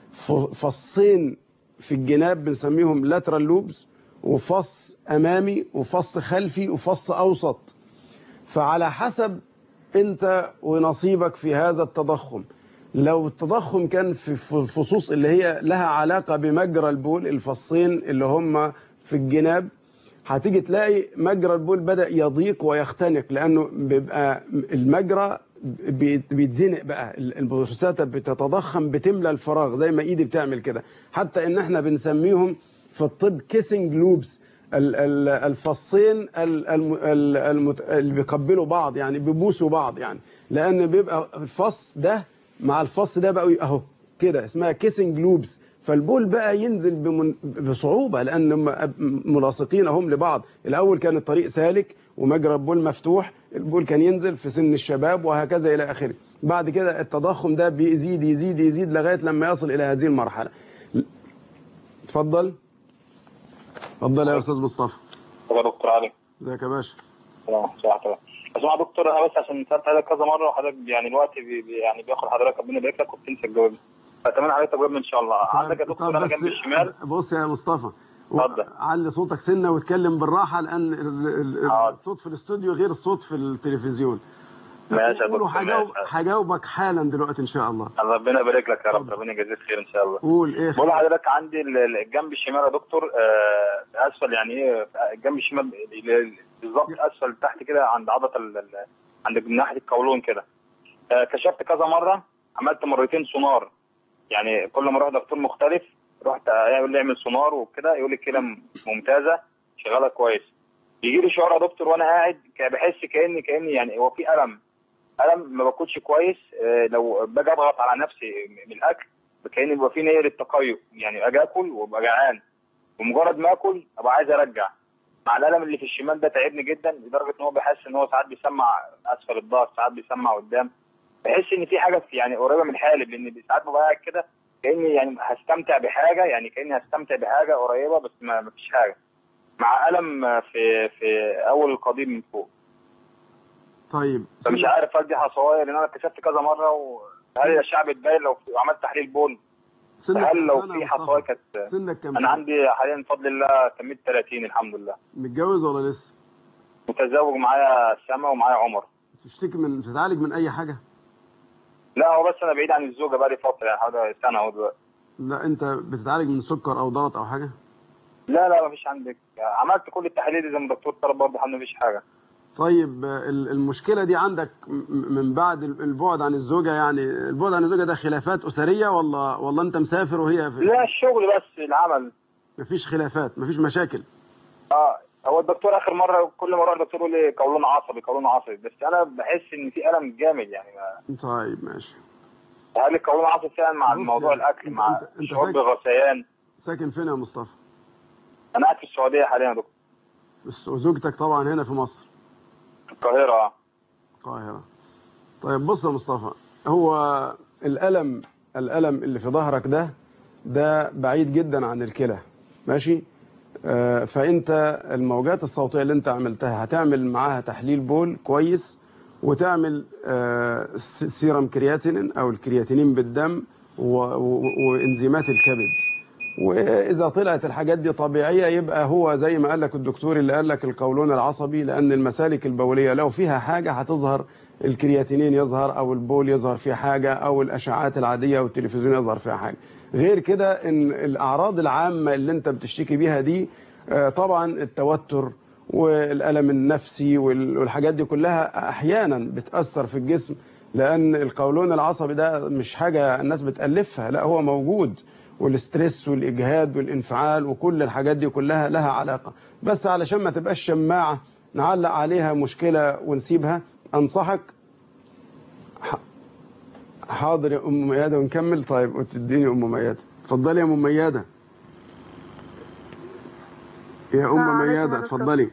فصين في الجناب بنسميهم لاترال لوبز، وفص أمامي، وفص خلفي، وفص أوسط. فعلى حسب انت ونصيبك في هذا التضخم. لو التضخم كان في الفصوص اللي هي لها علاقة بمجرى البول، الفصين اللي هم في الجناب، هتيجي تلاقي مجرى البول بدأ يضيق ويختنق، لأنه بيبقى المجرى بيتزنق بقى، البروستاتا بتتضخم، بتملى الفراغ زي ما ايدي بتعمل كده. حتى ان احنا بنسميهم في الطب كيسنج لوبز، الفصين اللي بيقبلوا بعض، يعني بيبوسوا بعض، يعني لان بيبقى الفص ده مع الفص ده بقى اهو كده، اسمها كيسنج لوبز. فالبول بقى ينزل بصعوبه لان ملاصقين هم لبعض. الاول كان الطريق سالك ومجرى البول مفتوح، البول كان ينزل في سن الشباب وهكذا الى اخره. بعد كده التضخم ده بيزيد يزيد يزيد لغايه لما يصل الى هذه المرحله. اتفضل. اتفضل يا استاذ مصطفى. يا دكتور علي. ازيك يا باشا؟ سلام عليكم. اسمع يا دكتور، انا بس عشان سالت حضرتك كذا مره وحضرتك يعني الوقت بي بي يعني بياخد حضرتك، ربنا يبارك لك وبتنسى تجاوبني، فاتمنى حضرتك تجاوبني ان شاء الله. عندك يا دكتور انا جنب الشمال. بص يا مصطفى، اتفضل. علي صوتك سنه واتكلم بالراحه، لان الصوت في الاستوديو غير الصوت في التلفزيون. ماشي يا دكتور. هجاوب هجاوبك حالا دلوقتي ان شاء الله. ربنا يبارك لك يا رب، ربنا يجازيك خير ان شاء الله. قول ايه؟ بقول لحضرتك عندي الجنب الشمال يا دكتور، آه اسفل يعني ايه الجنب الشمال بالظبط اسفل تحت كده عند عضله عند ناحيه القولون كده. آه كشفت كذا مره، عملت مرتين سونار، يعني كل ما اروح دكتور مختلف رحت يقول لي اعمل سونار وكده، يقول لي كده ممتازه شغاله كويس. يجي لي شعور يا دكتور وانا قاعد بحس كاني كاني يعني هو في الم الم ما باكلش كويس. آه لو باجي اضغط على نفسي من الاكل كأن بيبقى في نية للتقيؤ، يعني اجي اكل وابقى جعان ومجرد ما اكل ابقى عايز ارجع. مع الالم اللي في الشمال ده تعبني جدا لدرجه ان هو بحس ان هو ساعات بيسمع اسفل الظهر، ساعات بيسمع قدام. بحس ان في حاجه في يعني قريبه من الحالب، لان ساعات ببقى قاعد كده كاني يعني هستمتع بحاجه، يعني كاني هستمتع بحاجه قريبه بس ما فيش حاجه، مع الم في في اول القضيب من فوق. طيب فمش عارف هل دي حصوايا، لان انا كشفت كذا مره، وهل الاشعه بتبين لو عملت تحليل بول هل لو في حصوايا كانت. سنك كام؟ انا عندي حاليا بفضل الله تميت ثلاثين الحمد لله. متجوز ولا لسه؟ متزوج، معايا سما ومعايا عمر. تشتكي من بتتعالج من اي حاجه؟ لا هو بس انا بعيد عن الزوجه بقالي فتره، يعني حوالي سنه اهو دلوقتي. لا انت بتتعالج من سكر او ضغط او حاجه؟ لا لا مفيش عندك، عملت كل التحاليل زي ما الدكتور طلب برضه الحمد لله مفيش حاجه. طيب المشكله دي عندك من بعد البعد عن الزوجه، يعني البعد عن الزوجه ده خلافات اسريه ولا ولا انت مسافر وهي في؟ لا الشغل بس العمل. مفيش خلافات، مفيش مشاكل. اه هو الدكتور اخر مره كل ما اروح الدكتور يقول لي قولون عصبي قولون عصبي، بس انا بحس ان في الم جامد يعني ما... طيب ماشي. هل القولون عصبي فعلا مع موضوع يعني الاكل انت مع شعور بغثيان؟ ساكن فين يا مصطفى؟ انا قاعد في السعوديه حاليا يا دكتور. بس وزوجتك طبعا هنا في مصر؟ القاهره. القاهره. طيب بص يا مصطفى، هو الالم الالم اللي في ظهرك ده ده بعيد جدا عن الكلى، ماشي؟ آه فانت الموجات الصوتيه اللي انت عملتها هتعمل معاها تحليل بول كويس، وتعمل آه سيرم كرياتينين او الكرياتينين بالدم وانزيمات الكبد. واذا طلعت الحاجات دي طبيعيه يبقى هو زي ما قال لك الدكتور اللي قال لك القولون العصبي، لان المسالك البوليه لو فيها حاجه هتظهر الكرياتينين يظهر، او البول يظهر فيه حاجه، او الاشعاعات العاديه والتلفزيون يظهر فيها حاجه. غير كده ان الاعراض العامه اللي انت بتشتكي بيها دي طبعا التوتر والالم النفسي والحاجات دي كلها احيانا بتاثر في الجسم، لان القولون العصبي ده مش حاجه الناس بتالفها، لا هو موجود، والستريس والاجهاد والانفعال وكل الحاجات دي كلها لها علاقه. بس علشان ما تبقاش شماعه نعلق عليها مشكله ونسيبها، انصحك. حاضر يا ام مياده ونكمل. طيب وتديني ام مياده، اتفضلي يا ام مياده. يا ام مياده اتفضلي.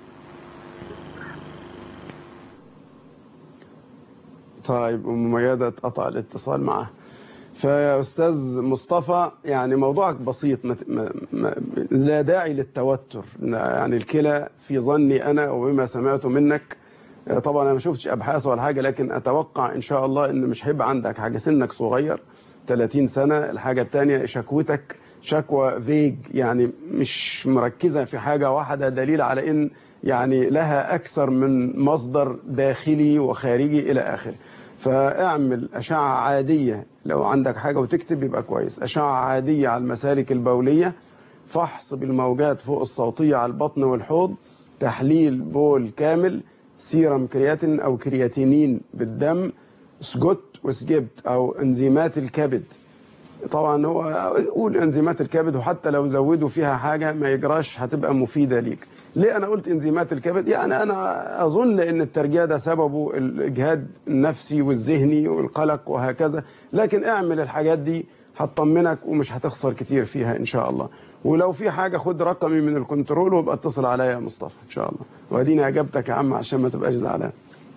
طيب ام مياده اتقطع الاتصال معها. فيا استاذ مصطفى يعني موضوعك بسيط، ما ما لا داعي للتوتر، يعني الكلى في ظني انا وبما سمعته منك، طبعا انا ما شفتش ابحاث ولا حاجه، لكن اتوقع ان شاء الله ان مش هيبقى عندك حاجه، سنك صغير ثلاثين سنه. الحاجه الثانيه شكوتك شكوى فيج، يعني مش مركزه في حاجه واحده، دليل على ان يعني لها اكثر من مصدر داخلي وخارجي الى اخره. فاعمل اشعه عاديه لو عندك حاجه وتكتب يبقى كويس، اشعه عاديه على المسالك البوليه، فحص بالموجات فوق الصوتيه على البطن والحوض، تحليل بول كامل، سيرم كرياتين او كرياتينين بالدم، سجوت وسجبت او انزيمات الكبد. طبعا هو قول انزيمات الكبد، وحتى لو زودوا فيها حاجه ما يجراش، هتبقى مفيده ليك. ليه انا قلت انزيمات الكبد؟ يعني انا اظن ان الترجيع ده سببه الاجهاد النفسي والذهني والقلق وهكذا، لكن اعمل الحاجات دي هتطمنك ومش هتخسر كتير فيها ان شاء الله. ولو في حاجه خد رقمي من الكنترول وابقى اتصل عليا يا مصطفى ان شاء الله. واديني اجابتك يا عم عشان ما تبقاش زعلان.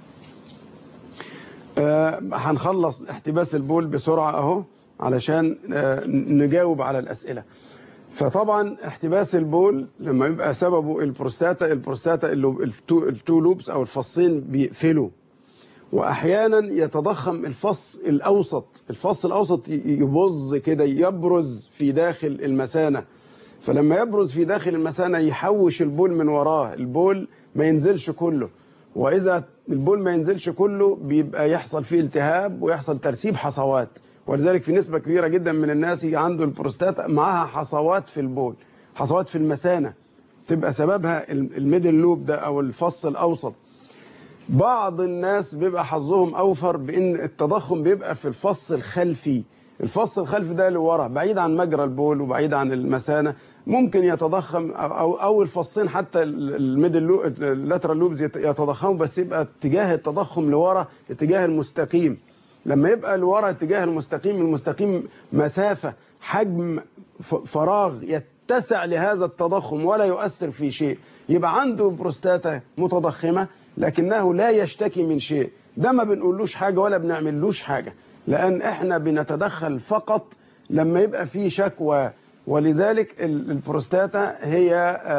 آه هنخلص احتباس البول بسرعه اهو علشان آه نجاوب على الاسئله. فطبعا احتباس البول لما يبقى سببه البروستاتا، البروستاتا التو, التو لوبس او الفصين بيقفلوا، واحيانا يتضخم الفص الاوسط، الفص الاوسط يبظ كده، يبرز في داخل المثانه، فلما يبرز في داخل المثانه يحوش البول من وراه، البول ما ينزلش كله، واذا البول ما ينزلش كله بيبقى يحصل فيه التهاب ويحصل ترسيب حصوات، ولذلك في نسبه كبيره جدا من الناس عنده البروستاتا معها حصوات في البول، حصوات في المثانه، تبقى سببها الميدل لوب ده او الفص الاوسط. بعض الناس بيبقى حظهم اوفر بان التضخم بيبقى في الفص الخلفي، الفص الخلفي ده اللي ورا بعيد عن مجرى البول وبعيد عن المثانه، ممكن يتضخم او او الفصين حتى الميدل لوب اللاترال لوبز يتضخموا، بس يبقى اتجاه التضخم لورا اتجاه المستقيم. لما يبقى لورا اتجاه المستقيم، المستقيم مسافه حجم فراغ يتسع لهذا التضخم ولا يؤثر في شيء، يبقى عنده بروستاتا متضخمه لكنه لا يشتكي من شيء، ده ما بنقولوش حاجه ولا بنعملوش حاجه، لان احنا بنتدخل فقط لما يبقى في شكوى. ولذلك البروستاتا هي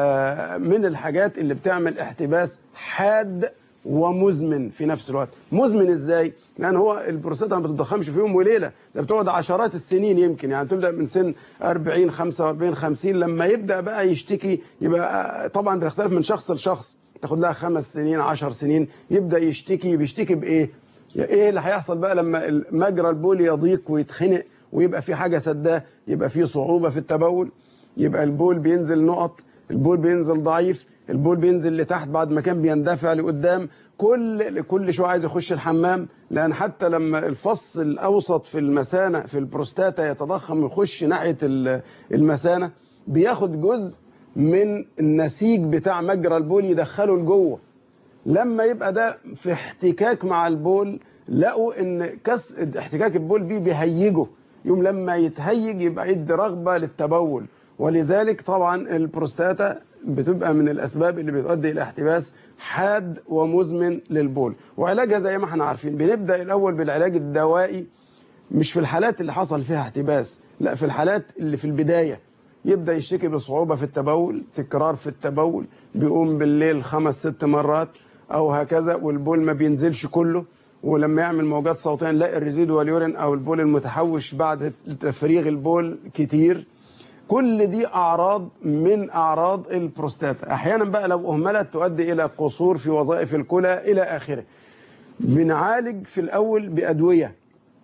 من الحاجات اللي بتعمل احتباس حاد ومزمن في نفس الوقت. مزمن ازاي؟ لان هو البروستاتا ما بتتضخمش في يوم وليله، ده بتقعد عشرات السنين، يمكن يعني تبدا من سن أربعين خمسة وأربعين خمسين، لما يبدا بقى يشتكي يبقى طبعا بتختلف من شخص لشخص، تاخد لها خمس سنين عشر سنين يبدا يشتكي. بيشتكي بايه؟ ايه اللي هيحصل بقى لما مجرى البول يضيق ويتخنق ويبقى في حاجه سداه؟ يبقى في صعوبه في التبول، يبقى البول بينزل نقط، البول بينزل ضعيف، البول بينزل لتحت بعد ما كان بيندفع لقدام، كل كل شويه عايز يخش الحمام، لان حتى لما الفص الاوسط في المثانه في البروستاتا يتضخم ويخش ناحيه المثانه بياخد جزء من النسيج بتاع مجرى البول يدخله لجوه. لما يبقى ده في احتكاك مع البول لقوا ان كس احتكاك البول بيه بيهيجه، يوم لما يتهيج يبقى يدي رغبه للتبول، ولذلك طبعا البروستاتا بتبقى من الاسباب اللي بتؤدي الى احتباس حاد ومزمن للبول. وعلاجها زي ما احنا عارفين، بنبدا الاول بالعلاج الدوائي، مش في الحالات اللي حصل فيها احتباس، لا في الحالات اللي في البدايه يبدا يشتكي بصعوبه في التبول، تكرار في التبول، بيقوم بالليل خمس ست مرات او هكذا والبول ما بينزلش كله، ولما يعمل موجات صوتيه نلاقي الريزيدوال يورين او البول المتحوش بعد تفريغ البول كتير. كل دي اعراض من اعراض البروستاتا. احيانا بقى لو اهملت تؤدي الى قصور في وظائف الكلى الى اخره. بنعالج في الاول بادويه،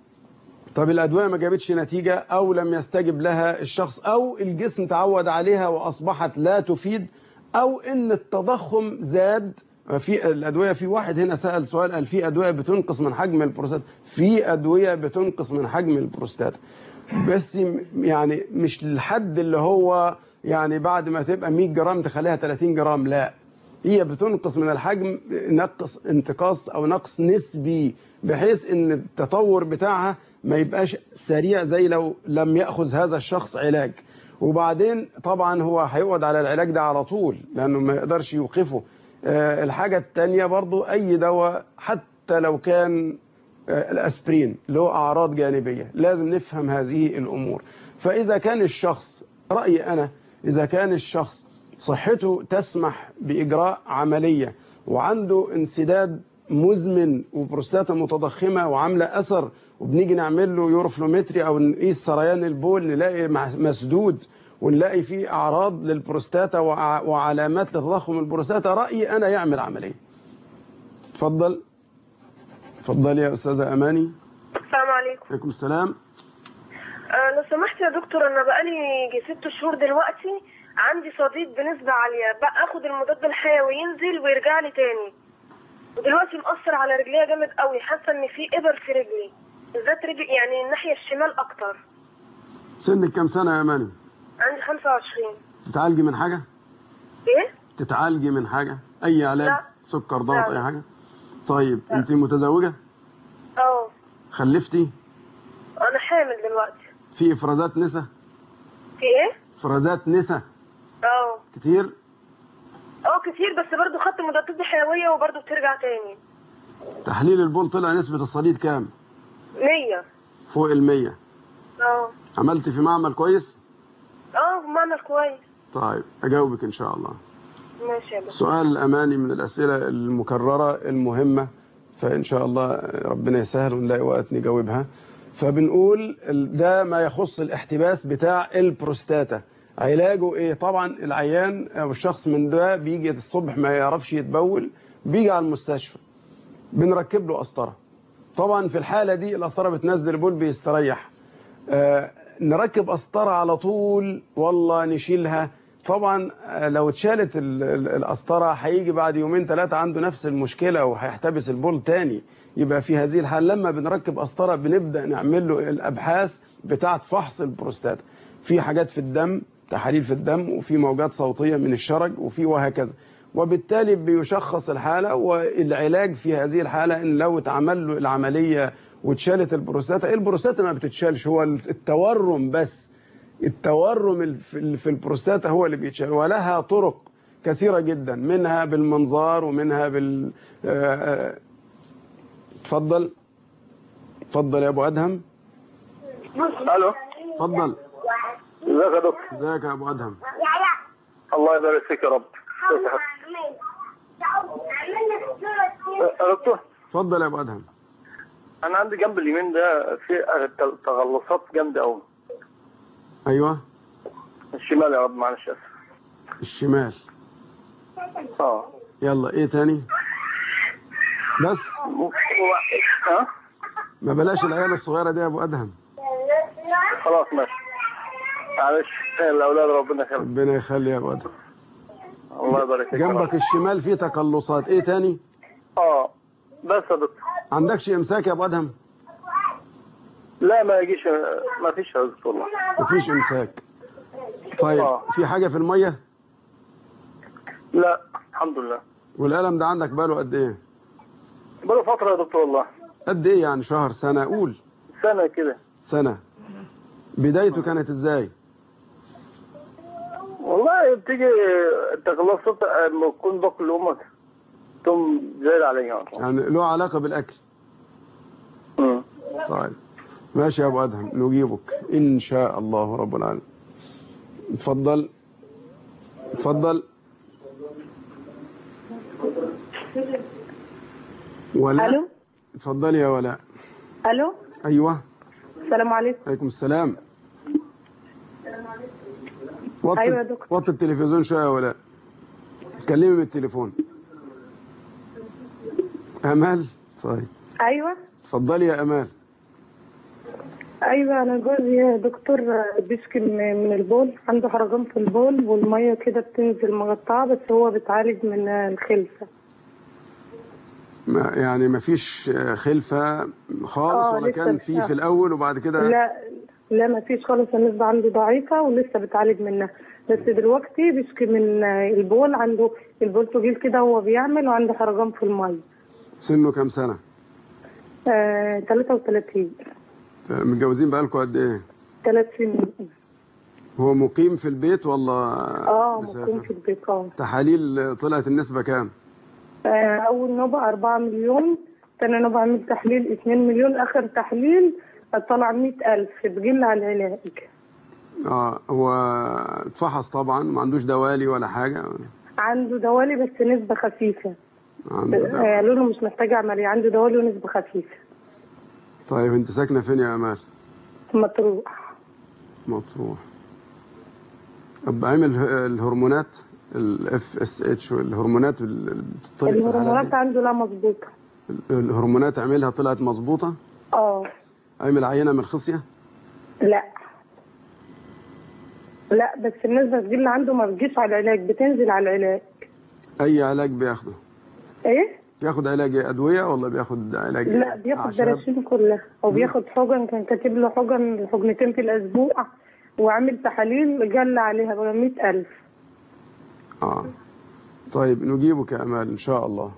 طب الادويه ما جابتش نتيجه او لم يستجب لها الشخص او الجسم تعود عليها واصبحت لا تفيد، او ان التضخم زاد. في الادويه، في واحد هنا سال سؤال قال في ادويه بتنقص من حجم البروستاتا، في ادويه بتنقص من حجم البروستاتا بس يعني مش للحد اللي هو يعني بعد ما تبقى مية جرام تخليها تلاتين جرام، لا، هي بتنقص من الحجم نقص انتقاص او نقص نسبي بحيث ان التطور بتاعها ما يبقاش سريع زي لو لم ياخذ هذا الشخص علاج. وبعدين طبعا هو هيقعد على العلاج ده على طول لانه ما يقدرش يوقفه. أه الحاجه الثانيه برضو اي دواء حتى لو كان أه الاسبرين له اعراض جانبيه لازم نفهم هذه الامور. فاذا كان الشخص، رايي انا، اذا كان الشخص صحته تسمح باجراء عمليه وعنده انسداد مزمن وبروستاتا متضخمه وعامله اثر وبنيجي نعمل له يوروفلومتري او نقيس سريان البول نلاقي مسدود ونلاقي فيه اعراض للبروستاتا وعلامات لتضخم البروستاتا، رايي انا يعمل عمليه. اتفضل. اتفضلي يا استاذه اماني. السلام عليكم. وعليكم السلام. أه لو سمحت يا دكتور، انا بقالي يجي ست شهور دلوقتي عندي صديد بنسبه عاليه، باخد المضاد الحيوي ينزل ويرجع لي تاني، ودلوقتي مأثر على رجليا جامد قوي، حاسه ان في ابر في رجلي بالذات رجلي يعني الناحيه الشمال اكتر. سنك كام سنه يا اماني؟ عندي خمسة وعشرين. تتعالجي من حاجه؟ ايه؟ تتعالجي من حاجه؟ اي علاج؟ لا. سكر، ضغط، اي حاجه؟ طيب لا. انت متزوجه؟ اه. خلفتي؟ انا حامل دلوقتي. في افرازات نسا؟ في ايه؟ افرازات نسا؟ اه. كتير؟ اه كتير، بس برضه خدت مضادات حيويه وبرضه بترجع تاني. تحليل البول طلع نسبه الصديد كام؟ مية. فوق المية. اه. عملتي في معمل كويس؟ اه بالمعنى الكويس. طيب اجاوبك ان شاء الله. ماشي يا دكتور. سؤال الاماني من الاسئله المكرره المهمه، فان شاء الله ربنا يسهل ونلاقي وقت نجاوبها. فبنقول ده ما يخص الاحتباس بتاع البروستاتا، علاجه ايه؟ طبعا العيان او الشخص من ده بيجي الصبح ما يعرفش يتبول، بيجي على المستشفى بنركب له قسطره. طبعا في الحاله دي القسطره بتنزل البول بيستريح. آه نركب قسطره على طول والله نشيلها؟ طبعا لو اتشالت القسطره هيجي بعد يومين ثلاثه عنده نفس المشكله وهيحتبس البول تاني. يبقى في هذه الحاله لما بنركب قسطره بنبدا نعمل له الابحاث بتاعه فحص البروستاتا. في حاجات في الدم، تحاليل في الدم، وفي موجات صوتيه من الشرج، وفي وهكذا. وبالتالي بيشخص الحاله، والعلاج في هذه الحاله ان لو اتعمل له العمليه واتشالت البروستاتا. البروستاتا ما بتتشالش، هو التورم بس. التورم في البروستاتا هو اللي بيتشال، ولها طرق كثيرة جدا، منها بالمنظار ومنها بال اتفضل اتفضل يا ابو ادهم. الو اتفضل. ازيك يا دكتور؟ ازيك يا ابو ادهم؟ الله يبارك فيك يا رب. يا دكتور اتفضل يا ابو ادهم. انا عندي جنب اليمين ده في تغلصات جامده قوي. ايوه الشمال يا رب، معلش اسف. الشمال. اه يلا ايه تاني؟ بس ها ما بلاش العيال الصغيره دي يا ابو ادهم. خلاص ماشي معلش، الاولاد ربنا يخليك. ربنا يخلي يا ابو ادهم. الله يبارك فيك. جنبك الشمال فيه تقلصات، ايه تاني؟ اه بس يا دكتور. عندكش امساك يا ابو ادهم؟ لا ما يجيش، ما فيش يا دكتور والله. ما فيش امساك. طيب آه. في حاجه في الميه؟ لا الحمد لله. والالم ده عندك باله قد ايه؟ باله فتره يا دكتور والله. قد ايه يعني؟ شهر، سنه؟ قول. سنه كده. سنه. بدايته كانت ازاي؟ والله بتيجي التقلصات لما تكون باكل امك ثم زايد عليا. يعني له علاقه بالاكل. امم طيب ماشي يا ابو ادهم، نجيبك ان شاء الله رب العالمين. اتفضل اتفضل. ولاء. الو. اتفضلي يا ولاء. الو. ايوه. السلام عليكم. عليكم السلام. وطي ايوه يا دكتور. وطي التلفزيون شويه يا ولاء. اتكلمي من التليفون. امال. طيب ايوه. اتفضلي يا امال. ايوه انا جوزي يا دكتور بيشكي من البول، عنده حرقان في البول والميه كده بتنزل مقطعه، بس هو بيتعالج من الخلفه. ما يعني ما فيش خلفه خالص ولا كان في في الاول وبعد كده؟ لا لا ما فيش خالص، النسبه عنده ضعيفه ولسه بيتعالج منها، بس دلوقتي بيشكي من البول، عنده البول طويل كده هو بيعمل، وعنده حرقان في الميه. سنه كام سنه؟ آه ثلاثة وثلاثين. متجوزين بقالكم قد ايه؟ ثلاث سنين. هو مقيم في البيت ولا؟ اه مقيم في البيت. اه تحاليل طلعت النسبة كام؟ آه أول نوبة أربعة مليون، ثاني نوبة عمل تحليل اثنين مليون، آخر تحليل طلع مئة ألف بقل على العلاج. اه هو اتفحص طبعا، ما عندوش دوالي ولا حاجة؟ عنده دوالي بس نسبة خفيفة. عنده دوالي. قالوا له مش محتاج عملية، عنده دوالي ونسبة خفيفة. طيب انت ساكنة فين يا امال؟ مطروح. مطروح. طب عامل الهرمونات الاف اس اتش والهرمونات بتطلع؟ الهرمونات عنده لا مظبوطة. الهرمونات عملها طلعت مظبوطة؟ اه. عامل عينة من الخصية؟ لا لا بس النسبة اللي عنده ما بتجيش على العلاج، بتنزل على العلاج. اي علاج بياخده؟ ايه؟ بياخد علاج ادويه ولا بياخد علاج؟ لا بياخد دراسين كلها، وبياخد حقن، كان كاتب له حقن حقنتين في الاسبوع، وعامل تحاليل جل عليها بقى مئة ألف. اه طيب نجيبك يا امال ان شاء الله.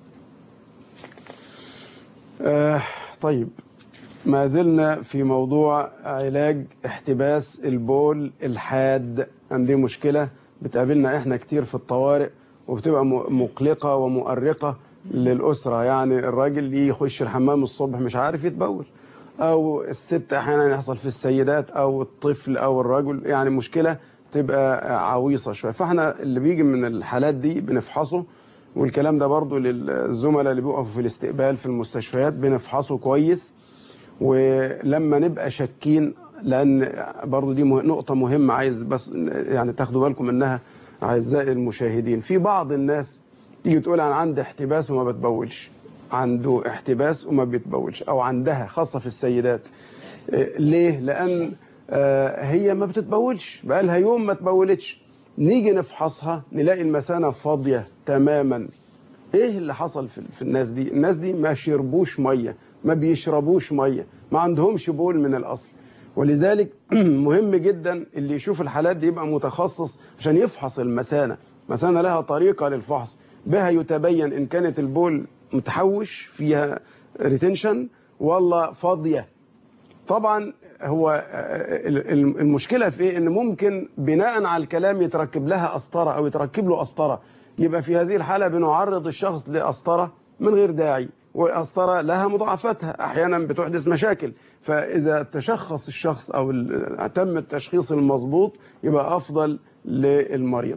آه طيب ما زلنا في موضوع علاج احتباس البول الحاد. عندي مشكله بتقابلنا احنا كتير في الطوارئ، وبتبقى مقلقه ومؤرقه للأسرة. يعني الراجل يخش الحمام الصبح مش عارف يتبول، أو الست أحيانا يحصل في السيدات أو الطفل أو الرجل، يعني مشكلة تبقى عويصة شوية. فاحنا اللي بيجي من الحالات دي بنفحصه، والكلام ده برضو للزملاء اللي بيقفوا في الاستقبال في المستشفيات، بنفحصه كويس. ولما نبقى شاكين، لأن برضو دي نقطة مهمة عايز بس يعني تاخدوا بالكم منها أعزائي المشاهدين. في بعض الناس تيجي تقول أنا عندي احتباس وما بتبولش، عنده احتباس وما بيتبولش، أو عندها، خاصة في السيدات. ليه؟ لأن هي ما بتتبولش، بقالها يوم ما تبولتش، نيجي نفحصها نلاقي المثانة فاضية تماما. ايه اللي حصل في الناس دي؟ الناس دي ما شربوش مية، ما بيشربوش مية، ما عندهمش بول من الأصل. ولذلك مهم جدا اللي يشوف الحالات دي يبقى متخصص عشان يفحص المثانة. المثانة لها طريقة للفحص بها يتبين إن كانت البول متحوش فيها ريتنشن ولا فاضية. طبعا هو المشكلة في إيه؟ إن ممكن بناء على الكلام يتركب لها قسطرة أو يتركب له قسطرة، يبقى في هذه الحالة بنعرض الشخص لقسطرة من غير داعي، والقسطرة لها مضاعفاتها، أحيانا بتحدث مشاكل. فإذا تشخص الشخص أو تم التشخيص المضبوط يبقى أفضل للمريض.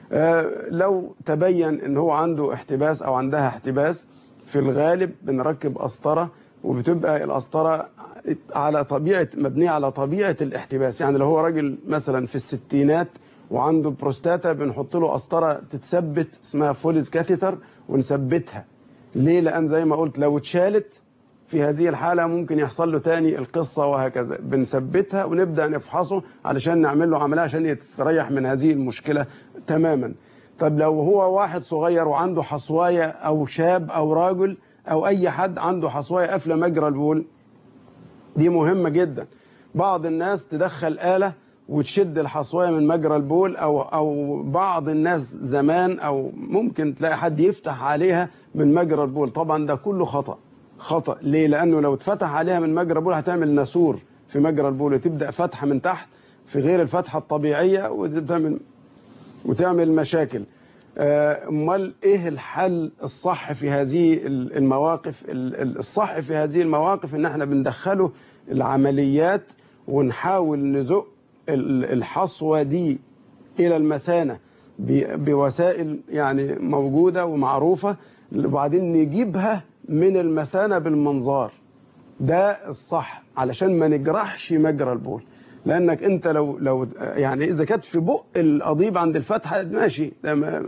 لو تبين إن هو عنده احتباس أو عندها احتباس، في الغالب بنركب قسطرة، وبتبقى القسطرة على طبيعة مبنية على طبيعة الاحتباس. يعني لو هو راجل مثلا في الستينات وعنده بروستاتا، بنحط له قسطرة تتثبت اسمها فوليز كاثيتر ونثبتها. ليه؟ لأن زي ما قلت لو اتشالت في هذه الحالة ممكن يحصل له تاني القصة، وهكذا. بنثبتها ونبدأ نفحصه علشان نعمل له عملية عشان يستريح من هذه المشكلة تماما. طب لو هو واحد صغير وعنده حصواية، أو شاب أو راجل أو أي حد عنده حصواية قافلة مجرى البول، دي مهمة جدا. بعض الناس تدخل آلة وتشد الحصواية من مجرى البول، أو أو بعض الناس زمان، أو ممكن تلاقي حد يفتح عليها من مجرى البول. طبعا ده كله خطأ خطأ. ليه؟ لأنه لو اتفتح عليها من مجرى البول هتعمل ناسور في مجرى البول، وتبدأ فتحة من تحت في غير الفتحة الطبيعية، وتعمل وتعمل مشاكل. امال ايه الحل الصح في هذه المواقف؟ الصح في هذه المواقف ان احنا بندخله العمليات، ونحاول نزق الحصوة دي الى المثانة بوسائل يعني موجودة ومعروفة، وبعدين نجيبها من المثانة بالمنظار. ده الصح علشان ما نجرحش مجرى البول. لانك انت لو لو يعني اذا كانت في بق القضيب عند الفتحة ماشي، ده ما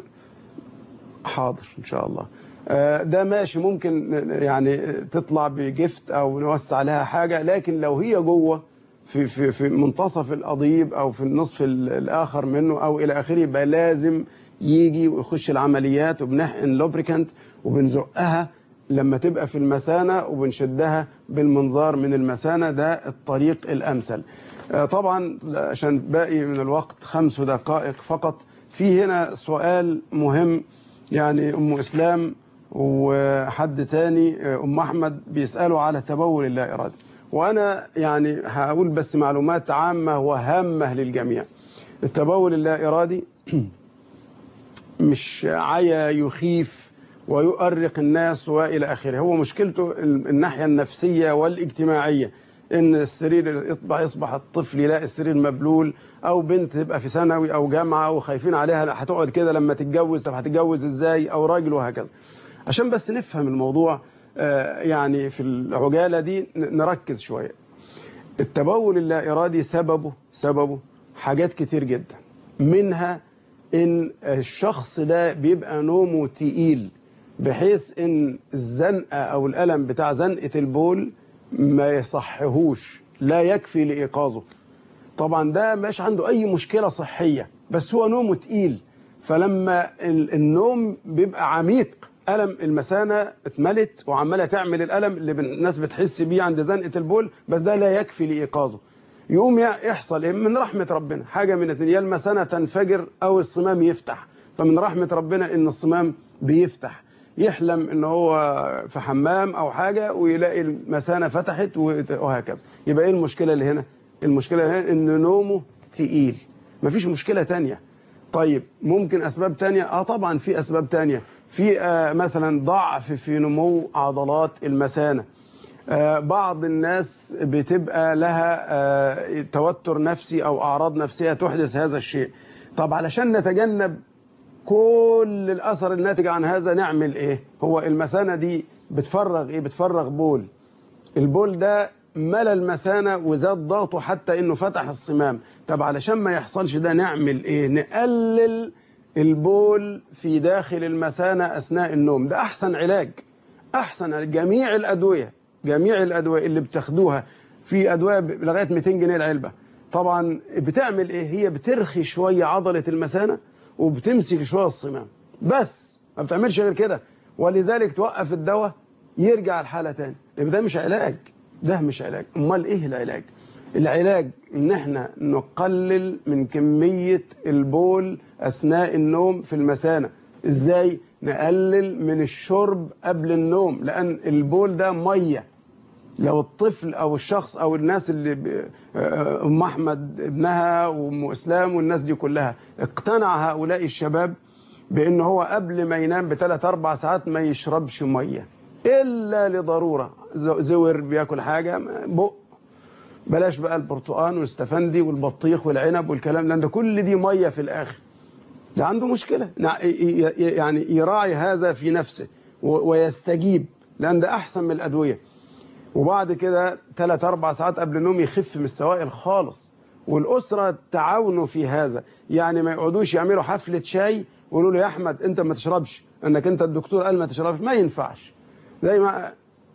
حاضر ان شاء الله، ده ماشي، ممكن يعني تطلع بجفت او نوسع لها حاجة. لكن لو هي جوه في في في منتصف القضيب او في النصف الاخر منه او الى اخره، يبقى لازم يجي ويخش العمليات، وبنحقن لوبريكانت وبنزقها لما تبقى في المثانة، وبنشدها بالمنظار من المثانة. ده الطريق الامثل. طبعا عشان باقي من الوقت خمس دقائق فقط، في هنا سؤال مهم. يعني ام اسلام وحد تاني ام احمد بيسالوا على تبول اللا ارادي، وانا يعني هقول بس معلومات عامه وهامه للجميع. التبول اللا ارادي مش عيا يخيف ويؤرق الناس والى اخره، هو مشكلته الناحيه النفسيه والاجتماعيه. ان السرير يطبع يصبح الطفل يلاقي السرير مبلول، او بنت تبقى في ثانوي او جامعه وخايفين عليها هتقعد كده لما تتجوز، طب هتتجوز ازاي، او راجل، وهكذا. عشان بس نفهم الموضوع يعني في العجاله دي نركز شويه. التبول اللا ارادي سببه سببه حاجات كتير جدا، منها ان الشخص ده بيبقى نومه تقيل، بحيث ان الزنقه او الالم بتاع زنقه البول ما يصحهوش، لا يكفي لإيقاظه. طبعا ده مش عنده أي مشكلة صحية، بس هو نومه تقيل. فلما النوم بيبقى عميق، ألم المثانة اتملت وعمالة تعمل الألم اللي الناس بتحس بيه عند زنقة البول، بس ده لا يكفي لإيقاظه. يقوم يحصل إيه؟ من رحمة ربنا حاجة من اتنين، يا المثانة تنفجر أو الصمام يفتح. فمن رحمة ربنا إن الصمام بيفتح، يحلم ان هو في حمام او حاجة ويلاقي المثانة فتحت وهكذا. يبقى ايه المشكلة اللي هنا؟ المشكلة هنا ان نومه تقيل، مفيش مشكلة تانية. طيب ممكن اسباب تانية؟ اه طبعا في اسباب تانية. في آه مثلا ضعف في نمو عضلات المثانة، آه، بعض الناس بتبقى لها آه، توتر نفسي أو أعراض نفسية تحدث هذا الشيء. طب علشان نتجنب كل الأثر الناتج عن هذا نعمل إيه؟ هو المثانة دي بتفرغ إيه؟ بتفرغ بول. البول ده ملى المثانة وزاد ضغطه حتى إنه فتح الصمام. طب علشان ما يحصلش ده نعمل إيه؟ نقلل البول في داخل المثانة أثناء النوم. ده أحسن علاج، أحسن علاج. جميع الأدوية جميع الأدوية اللي بتاخدوها، في أدوية لغاية مئتين جنيه العلبة، طبعا بتعمل إيه؟ هي بترخي شوية عضلة المثانة وبتمسك شوية الصمام، بس ما بتعملش غير كده. ولذلك توقف الدواء يرجع الحالة تاني. يبقى ده مش علاج، ده مش علاج. أمال إيه العلاج؟ العلاج إن إحنا نقلل من كمية البول أثناء النوم في المثانة. إزاي؟ نقلل من الشرب قبل النوم، لأن البول ده مية. لو الطفل أو الشخص أو الناس اللي أم أحمد ابنها وأم إسلام والناس دي كلها اقتنع هؤلاء الشباب بأن هو قبل ما ينام بثلاث أربع ساعات ما يشربش مية إلا لضرورة، زور بياكل حاجة بق، بلاش بقى البرتقان والاستفندي والبطيخ والعنب والكلام، لأن ده كل دي مية في الآخر. ده عنده مشكلة، يعني يراعي هذا في نفسه ويستجيب، لأن ده أحسن من الأدوية. وبعد كده ثلاث أربع ساعات قبل النوم يخف من السوائل خالص. والأسرة تعاونوا في هذا، يعني ما يقعدوش يعملوا حفلة شاي ويقولوا له يا أحمد أنت ما تشربش، أنك أنت الدكتور قال ما تشربش، ما ينفعش. زي ما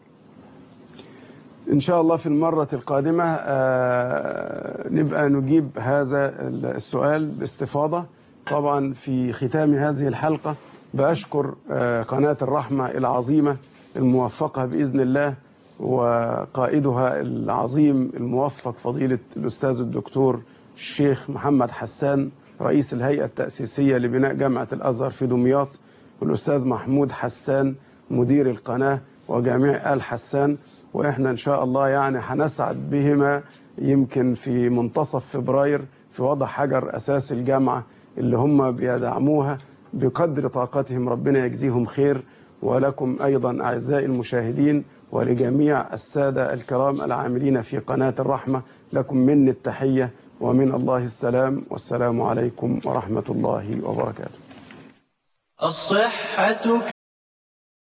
إن شاء الله في المرة القادمة آه نبقى نجيب هذا السؤال باستفاضة. طبعا في ختام هذه الحلقة بأشكر آه قناة الرحمة العظيمة الموفقة بإذن الله، وقائدها العظيم الموفق فضيلة الأستاذ الدكتور الشيخ محمد حسان رئيس الهيئة التأسيسية لبناء جامعة الأزهر في دمياط، والأستاذ محمود حسان مدير القناة، وجميع آل حسان. وإحنا إن شاء الله يعني هنسعد بهما يمكن في منتصف فبراير في وضع حجر أساس الجامعة اللي هم بيدعموها بقدر طاقتهم. ربنا يجزيهم خير. ولكم أيضا أعزائي المشاهدين ولجميع السادة الكرام العاملين في قناة الرحمة، لكم مني التحية ومن الله السلام، والسلام عليكم ورحمة الله وبركاته. الصحة